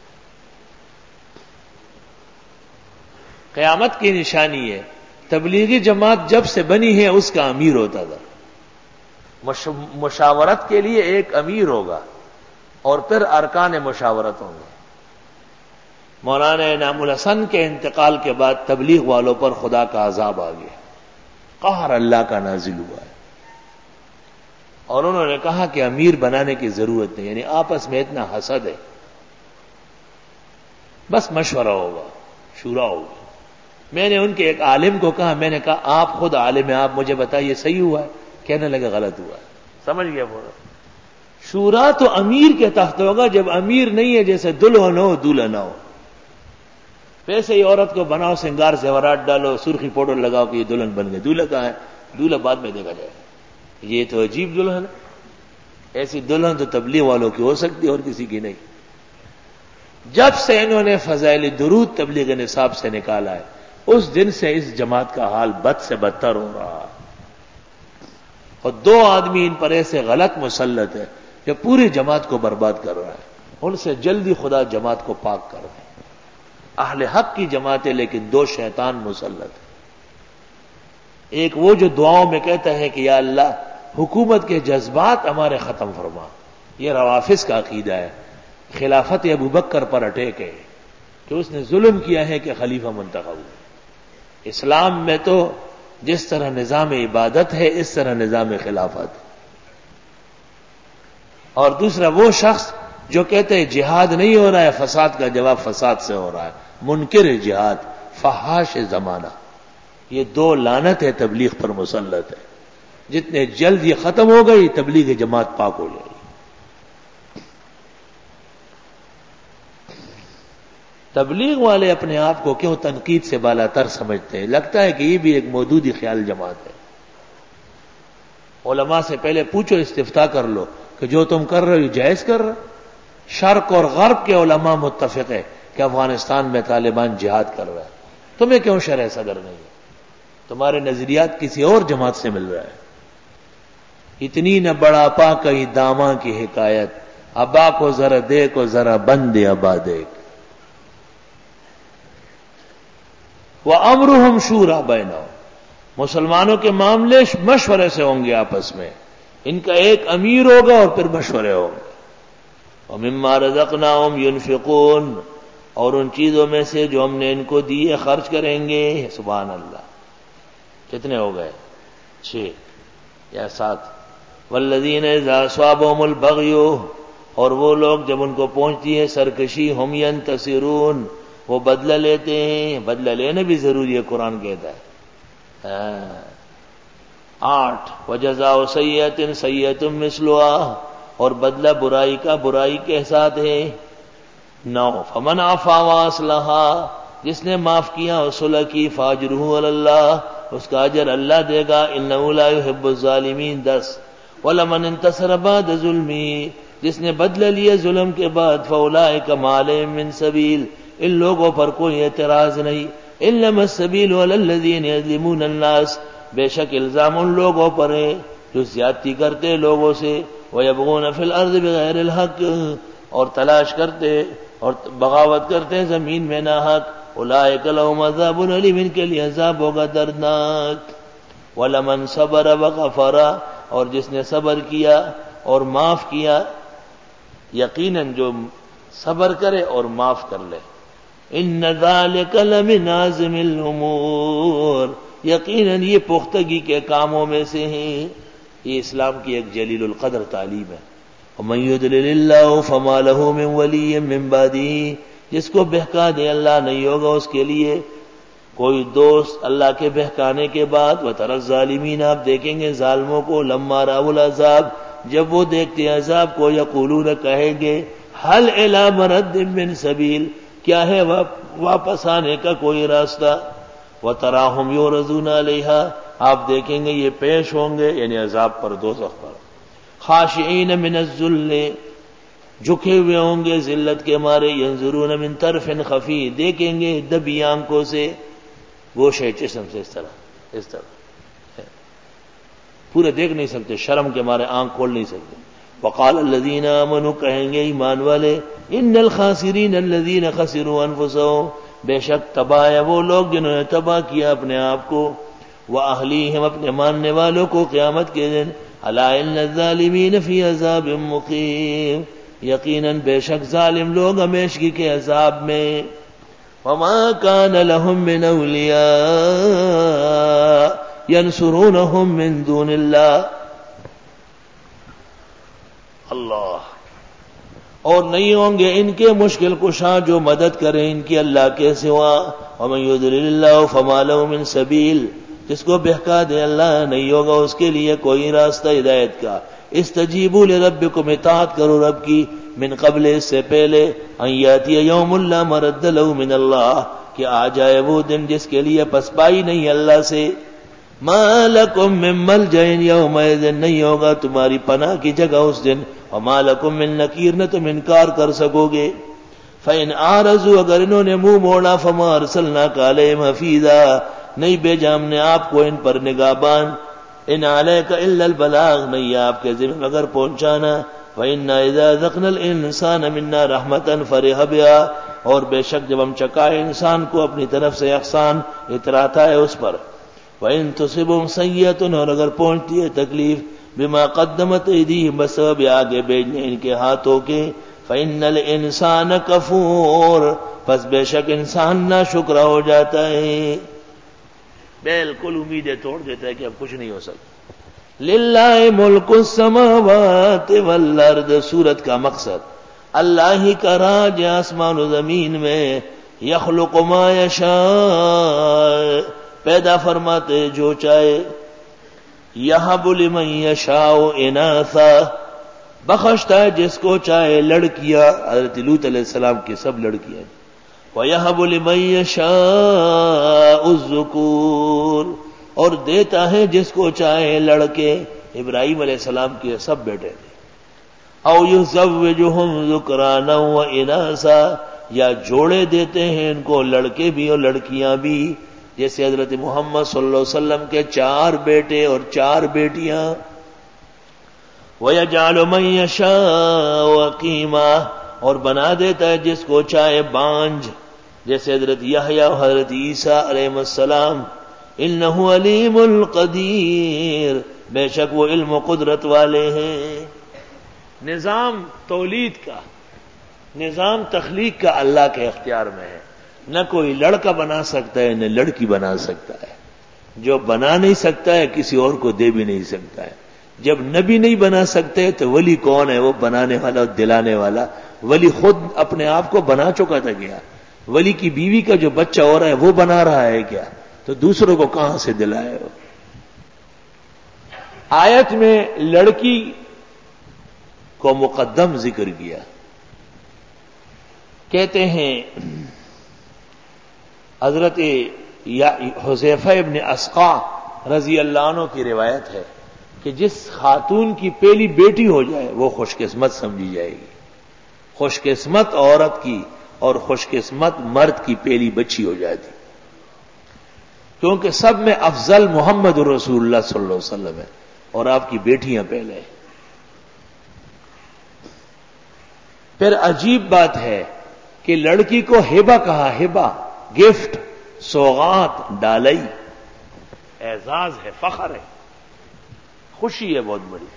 قیامت کی نشانی ہے. تبلیغی جماعت جب سے بنی ہے اس کا امیر ہوتا تھا. مشاورت کے لیے ایک امیر ہوگا اور پھر ارکان مشاورت ہوں گے. مولانا انعام الحسن کے انتقال کے بعد تبلیغ والوں پر خدا کا عذاب آ گیا، قہر اللہ کا نازل ہوا ہے. اور انہوں نے کہا کہ امیر بنانے کی ضرورت نہیں، یعنی آپس میں اتنا حسد ہے، بس مشورہ ہوگا، شورا ہوگا. میں نے ان کے ایک عالم کو کہا، میں نے کہا آپ خود عالم ہیں، آپ مجھے بتائیے صحیح ہوا ہے؟ کہنے لگے غلط ہوا ہے. سمجھ گیا بولا. شورا تو امیر کے تحت ہوگا، جب امیر نہیں ہے جیسے دلہن ہو دولہا ہو. ویسے ہی عورت کو بناؤ، سنگار زیورات ڈالو، سرخی پاؤڈر لگاؤ کہ یہ دلہن بن گئے. دولہا کہاں ہے؟ دولہا بعد میں دیکھا جائے. یہ تو عجیب دلہن ہے. ایسی دلہن تو تبلیغ والوں کی ہو سکتی اور کسی کی نہیں. جب سے انہوں نے فضائل درود تبلیغ نصاب سے نکالا ہے، اس دن سے اس جماعت کا حال بد سے بدتر ہو رہا ہے. اور دو آدمی ان پر ایسے غلط مسلط ہے جو پوری جماعت کو برباد کر رہا ہے. ان سے جلدی خدا جماعت کو پاک کر رہا ہے. اہل حق کی جماعت ہے لیکن دو شیطان مسلط ہے. ایک وہ جو دعاؤں میں کہتا ہے کہ یا اللہ حکومت کے جذبات ہمارے ختم فرما، یہ روافظ کا عقیدہ ہے. خلافت ابو بکر پر اٹیک ہے کہ اس نے ظلم کیا ہے کہ خلیفہ منتخب ہو. اسلام میں تو جس طرح نظام عبادت ہے اس طرح نظام خلافت. اور دوسرا وہ شخص جو کہتے ہیں جہاد نہیں ہو رہا ہے، فساد کا جواب فساد سے ہو رہا ہے، منکر جہاد، فحاش زمانہ. یہ دو لعنت ہے تبلیغ پر مسلط ہے. جتنے جلد یہ ختم ہو گئی تبلیغ جماعت پاک ہو جائے گی. تبلیغ والے اپنے آپ کو کیوں تنقید سے بالا تر سمجھتے ہیں؟ لگتا ہے کہ یہ بھی ایک مودودی خیال جماعت ہے. علماء سے پہلے پوچھو، استفتاء کر لو کہ جو تم کر رہے ہو جائز کر رہے. شرق اور غرب کے علماء متفق ہے کہ افغانستان میں طالبان جہاد کر رہا ہے. تمہیں کیوں شرح صدر نہیں ہے؟ تمہارے نظریات کسی اور جماعت سے مل رہا ہے. اتنی نہ بڑا پا کہیں داماں کی حکایت، ابا کو ذرا دیکھو ذرا بند ابا دیکھ. وَأَمْرُهُمْ شُورَى بَيْنَهُمْ، مسلمانوں کے معاملے مشورے سے ہوں گے آپس میں. ان کا ایک امیر ہوگا اور پھر مشورے ہوں گے. وَمِمَّا رَزَقْنَاهُمْ يُنْفِقُونَ، اور ان چیزوں میں سے جو ہم نے ان کو دیے خرچ کریں گے. سبحان اللہ. کتنے ہو گئے؟ چھ یا سات. وَالَّذِينَ إِذَا أَصَابَهُمُ الْبَغْيُ، اور وہ لوگ جب ان کو پہنچتی ہے سرکشی، هُمْ يَنْتَصِرُونَ، وہ بدلہ لیتے ہیں. بدلہ لینا بھی ضروری ہے، قرآن کہتا ہے. آٹھ. وَجَزَاءُ سَيِّئَةٍ سَيِّئَةٌ مِثْلُهَا، اور بدلہ برائی کا برائی کے ساتھ ہے. نو. فَمَنْ عَفَا وَأَصْلَحَ، جس نے معاف کیا اور صلح کی، فَأَجْرُهُ عَلَى اللَّهِ، اس کا اجر اللہ دے گا. إِنَّهُ لَا يُحِبُّ الظَّالِمِينَ. دس. وَلَمَنِ انتَصَرَ بَعْدَ ظُلْمِهِ، جس نے بدلہ لیا ظلم کے بعد، فَأُولَٰئِكَ مَا عَلَيْهِم مِّن سَبِيلٍ، ان لوگوں پر کوئی اعتراض نہیں. إِنَّمَا السَّبِيلُ عَلَى الَّذِينَ يَظْلِمُونَ النَّاسَ، بے شک الزام ان لوگوں پر ہے جو زیادتی کرتے لوگوں سے. وَيَبْغُونَ فِي الْأَرْضِ بِغَيْرِ الْحَقِّ، اور تلاش کرتے اور بغاوت کرتے زمین میں ناحق. أُولَٰئِكَ لَهُمْ عَذَابٌ أَلِيمٌ، ان کے لیے عذاب ہوگا دردناک. وَلَمَنْ صَبَرَ وَغَفَرَ، اور جس نے صبر کیا اور معاف کیا، یقیناً جو صبر کرے اور معاف کر لے. ان ذالک لمن عزم الامور، یقیناً یہ پختگی کے کاموں میں سے ہیں. یہ اسلام کی ایک جلیل القدر تعلیم ہے. ومن یضلل اللہ فما له من ولی من بعدہ، جس کو بہکا دے اللہ نہیں ہوگا اس کے لیے کوئی دوست اللہ کے بہکانے کے بعد. وتری الظالمین، آپ دیکھیں گے ظالموں کو، لما رأوا العذاب، جب وہ دیکھتے ہیں عذاب کو، یقولون کہیں گے هل الی مرد من سبیل، کیا ہے واپس آنے کا کوئی راستہ. وتراہم یعرضون علیہا، آپ دیکھیں گے یہ پیش ہوں گے یعنی عذاب پر، دوزخ پر. خاشعین من الذل، جھکے ہوئے ہوں گے ذلت کے مارے. ینظرون من طرف خفی، دیکھیں گے دبی آنکھوں سے، گوشے جسم سے اس طرح اس طرح پورے دیکھ نہیں سکتے، شرم کے مارے آنکھ کھول نہیں سکتے. وقال الذین آمنوا، کہیں گے ایمان والے، ان الخاسرین الذین خسروا انفسهم، بے شک تباہ ہے وہ لوگ جنہوں نے تباہ کیا اپنے آپ کو، واہلیہم، اپنے ماننے والوں کو قیامت کے دن. الا ان الظالمین فی عذاب مقیم، یقیناً بے شک ظالم لوگ ہمیشگی کے عذاب میں. وما کان لهم من اولیاء ینصرونهم من دون اللہ، اللہ، اور نہیں ہوں گے ان کے مشکل کشاں جو مدد کریں ان کی اللہ کے سوا. ومن یضلل اللہ فما له من سبیل، جس کو بہکا دے اللہ نہیں ہوگا اس کے لیے کوئی راستہ ہدایت کا. استجیبوا لربکم، اطاعت کرو رب کی، من قبل، اس سے پہلے، ان یاتی یوم لا مرد له من اللہ، کہ آ جائے وہ دن جس کے لیے پسپائی نہیں اللہ سے. ما لکم من ملجأ یومئذ، نہیں ہوگا تمہاری پناہ کی جگہ اس دن. وما لکم من نکیر، نہ تم انکار کر سکو گے. فإن اعرضوا، اگر انہوں نے منہ موڑا، فما ارسلناک علیہم حفیظا، نہیں بھیجا ہم نے آپ کو ان پر نگہبان. ان علیک الا البلاغ، نہیں آپ کے ذمہ مگر پہنچانا. وإنا اذا ذقنا الانسان منا رحمة فرح بها، اور بے شک جب ہم چکائے انسان کو اپنی طرف سے احسان، اتراتا ہے اس پر. وإن تصبهم سیئة، اور اگر پہنچتی ہے تکلیف، بما قدمت ایدیہم، بسبب آگے بھیجنے ان کے ہاتھوں کے. فإن الانسان کفور، پس بے شک انسان نا شکر ہو جاتا ہے، بالکل امیدیں توڑ دیتا ہے کہ اب کچھ نہیں ہو سکتا. للہ ملک السماوات والارض، سورت کا مقصد اللہ ہی کا راج آسمان و زمین میں. یخلق ما یشاء، پیدا فرماتے جو چاہے. یہب لمن یشاء اناثا، بخشتا ہے جس کو چاہے لڑکیاں. حضرت لوط علیہ السلام کی سب لڑکیاں. وَيَهَبُ لِمَن يَشَاءُ الذُّكُورَ، اور دیتا ہے جس کو چاہے لڑکے. ابراہیم علیہ السلام کے سب بیٹے تھے. اَوْ يُزَوِّجُهُمْ ذُكْرَانًا وَإِنَاثًا، یا جوڑے دیتے ہیں ان کو لڑکے بھی اور لڑکیاں بھی، جیسے حضرت محمد صلی اللہ علیہ وسلم کے چار بیٹے اور چار بیٹیاں. وَيَجْعَلُ مَن يَشَاءُ عَقِيمًا، اور بنا دیتا ہے جس کو چاہے بانجھ، جیسے حضرت یحییٰ اور حضرت عیسیٰ علیہ السلام. انہ علیم القدیر، بے شک وہ علم و قدرت والے ہیں. نظام تولید کا، نظام تخلیق کا اللہ کے اختیار میں ہے. نہ کوئی لڑکا بنا سکتا ہے نہ لڑکی بنا سکتا ہے. جو بنا نہیں سکتا ہے کسی اور کو دے بھی نہیں سکتا ہے. جب نبی نہیں بنا سکتے تو ولی کون ہے؟ وہ بنانے والا اور دلانے والا. ولی خود اپنے آپ کو بنا چکا تھا کیا؟ ولی کی بیوی کا جو بچہ ہو رہا ہے وہ بنا رہا ہے کیا؟ تو دوسروں کو کہاں سے دلائے ہو؟ آیت میں لڑکی کو مقدم ذکر کیا. کہتے ہیں حضرت حذیفہ ابن اسقع رضی اللہ عنہ کی روایت ہے کہ جس خاتون کی پہلی بیٹی ہو جائے وہ خوش قسمت سمجھی جائے گی. خوش قسمت عورت کی اور خوش قسمت مرد کی پہلی بچی ہو جاتی، کیونکہ سب میں افضل محمد رسول اللہ صلی اللہ علیہ وسلم ہے اور آپ کی بیٹیاں پہلے. پھر عجیب بات ہے کہ لڑکی کو ہبہ کہا. ہبہ گفٹ، سوغات، ڈالئی، اعزاز ہے، فخر ہے، خوشی ہے بہت بڑی.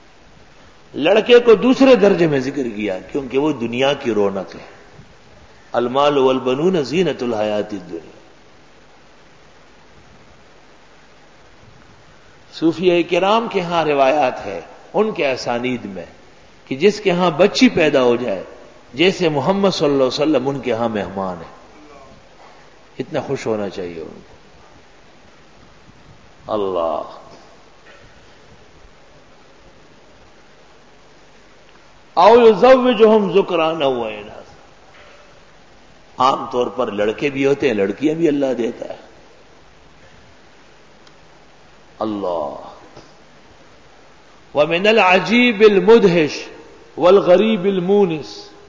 لڑکے کو دوسرے درجے میں ذکر کیا کیونکہ وہ دنیا کی رونق ہے. المال والبنون زینت الحیات الدنیا. صوفیہ کرام کے ہاں روایات ہے ان کے اسانید میں کہ جس کے ہاں بچی پیدا ہو جائے جیسے محمد صلی اللہ علیہ وسلم ان کے ہاں مہمان ہے. اتنا خوش ہونا چاہیے ان کو. اللہ او یزوجہم ذکرانا و اناثا. عام طور پر لڑکے بھی ہوتے ہیں لڑکیاں بھی اللہ دیتا ہے. اللہ ومن العجیب المدہش والغریب المونس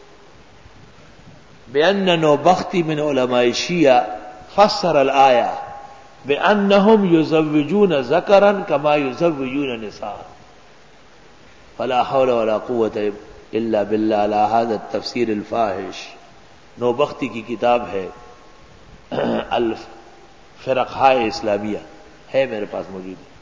بأن نوبختی من علماء شیعہ فسر الآیہ بأنهم يزوجون ذکرا كما يزوجون نساء فلا حول ولا قوة الا باللہ علی هذا التفسیر الفاحش. نوبختی کی کتاب ہے الفرقہائے اسلامیہ ہے میرے پاس موجود ہے.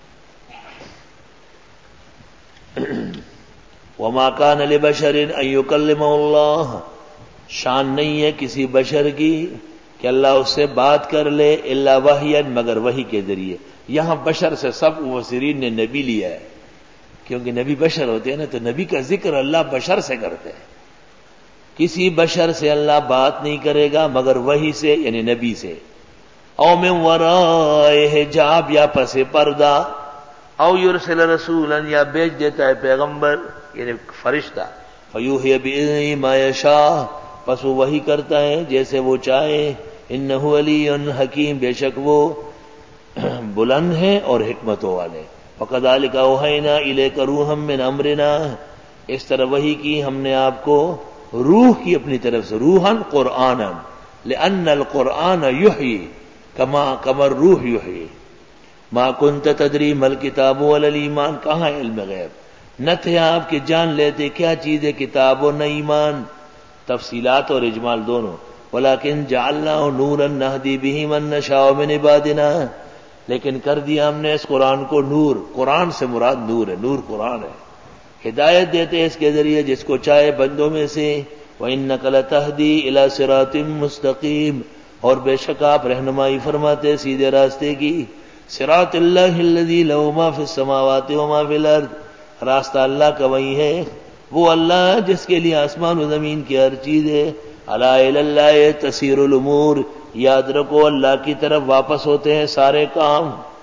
وما كان لبشر ان يكلمه اللہ. شان نہیں ہے کسی بشر کی کہ اللہ اس سے بات کر لے الا وحیا مگر وحی کے ذریعے. یہاں بشر سے سب مفسرین نے نبی لیا ہے کیونکہ نبی بشر ہوتے ہیں نا تو نبی کا ذکر اللہ بشر سے کرتے ہیں. کسی بشر سے اللہ بات نہیں کرے گا مگر وحی سے یعنی نبی سے. او من ورائے حجاب یا پس پردہ او یرسل رسولا یا بیچ دیتا ہے پیغمبر یعنی فرشتہ فیوحی بإذنہ ما یشاء پس وہ وحی کرتا ہے جیسے وہ چاہے. انہ علی حکیم بے شک وہ بلند ہیں اور حکمتوں والے. فکذالک اوحینا الیک روحا من امرنا. اس طرح وحی کی ہم نے آپ کو روح کی اپنی طرف سے روحاً قرآناً لأن القرآن یحیی کما کما الروح یحیی. ما کنت تدری مل کتاب ولا الایمان. کہاں علم غیب نہ تھے آپ کہ جان لیتے کیا چیز ہے کتاب و نہ ایمان. تفصیلات اور اجمال دونوں. ولکن جعلناہ نورا نہدی بہ من نشاء من عبادنا. لیکن کر دیا ہم نے اس قرآن کو نور. قرآن سے مراد نور ہے. نور قرآن ہے. ہدایت دیتے ہیں اس کے ذریعے جس کو چاہے بندوں میں سے. وَإِنَّكَ لَتَهْدِي إِلَى صِرَاطٍ مُسْتَقِيمٍ. اور بے شک آپ رہنمائی فرماتے سیدھے راستے کی. صراط اللہ الذی لہ ما فی السماوات وما فی الارض. راستہ اللہ کا وہی ہے وہ اللہ جس کے لیے آسمان و زمین کی ہر چیز ہے. الا الی اللہ تسیر الامور. یاد رکھو اللہ کی طرف واپس ہوتے ہیں سارے کام.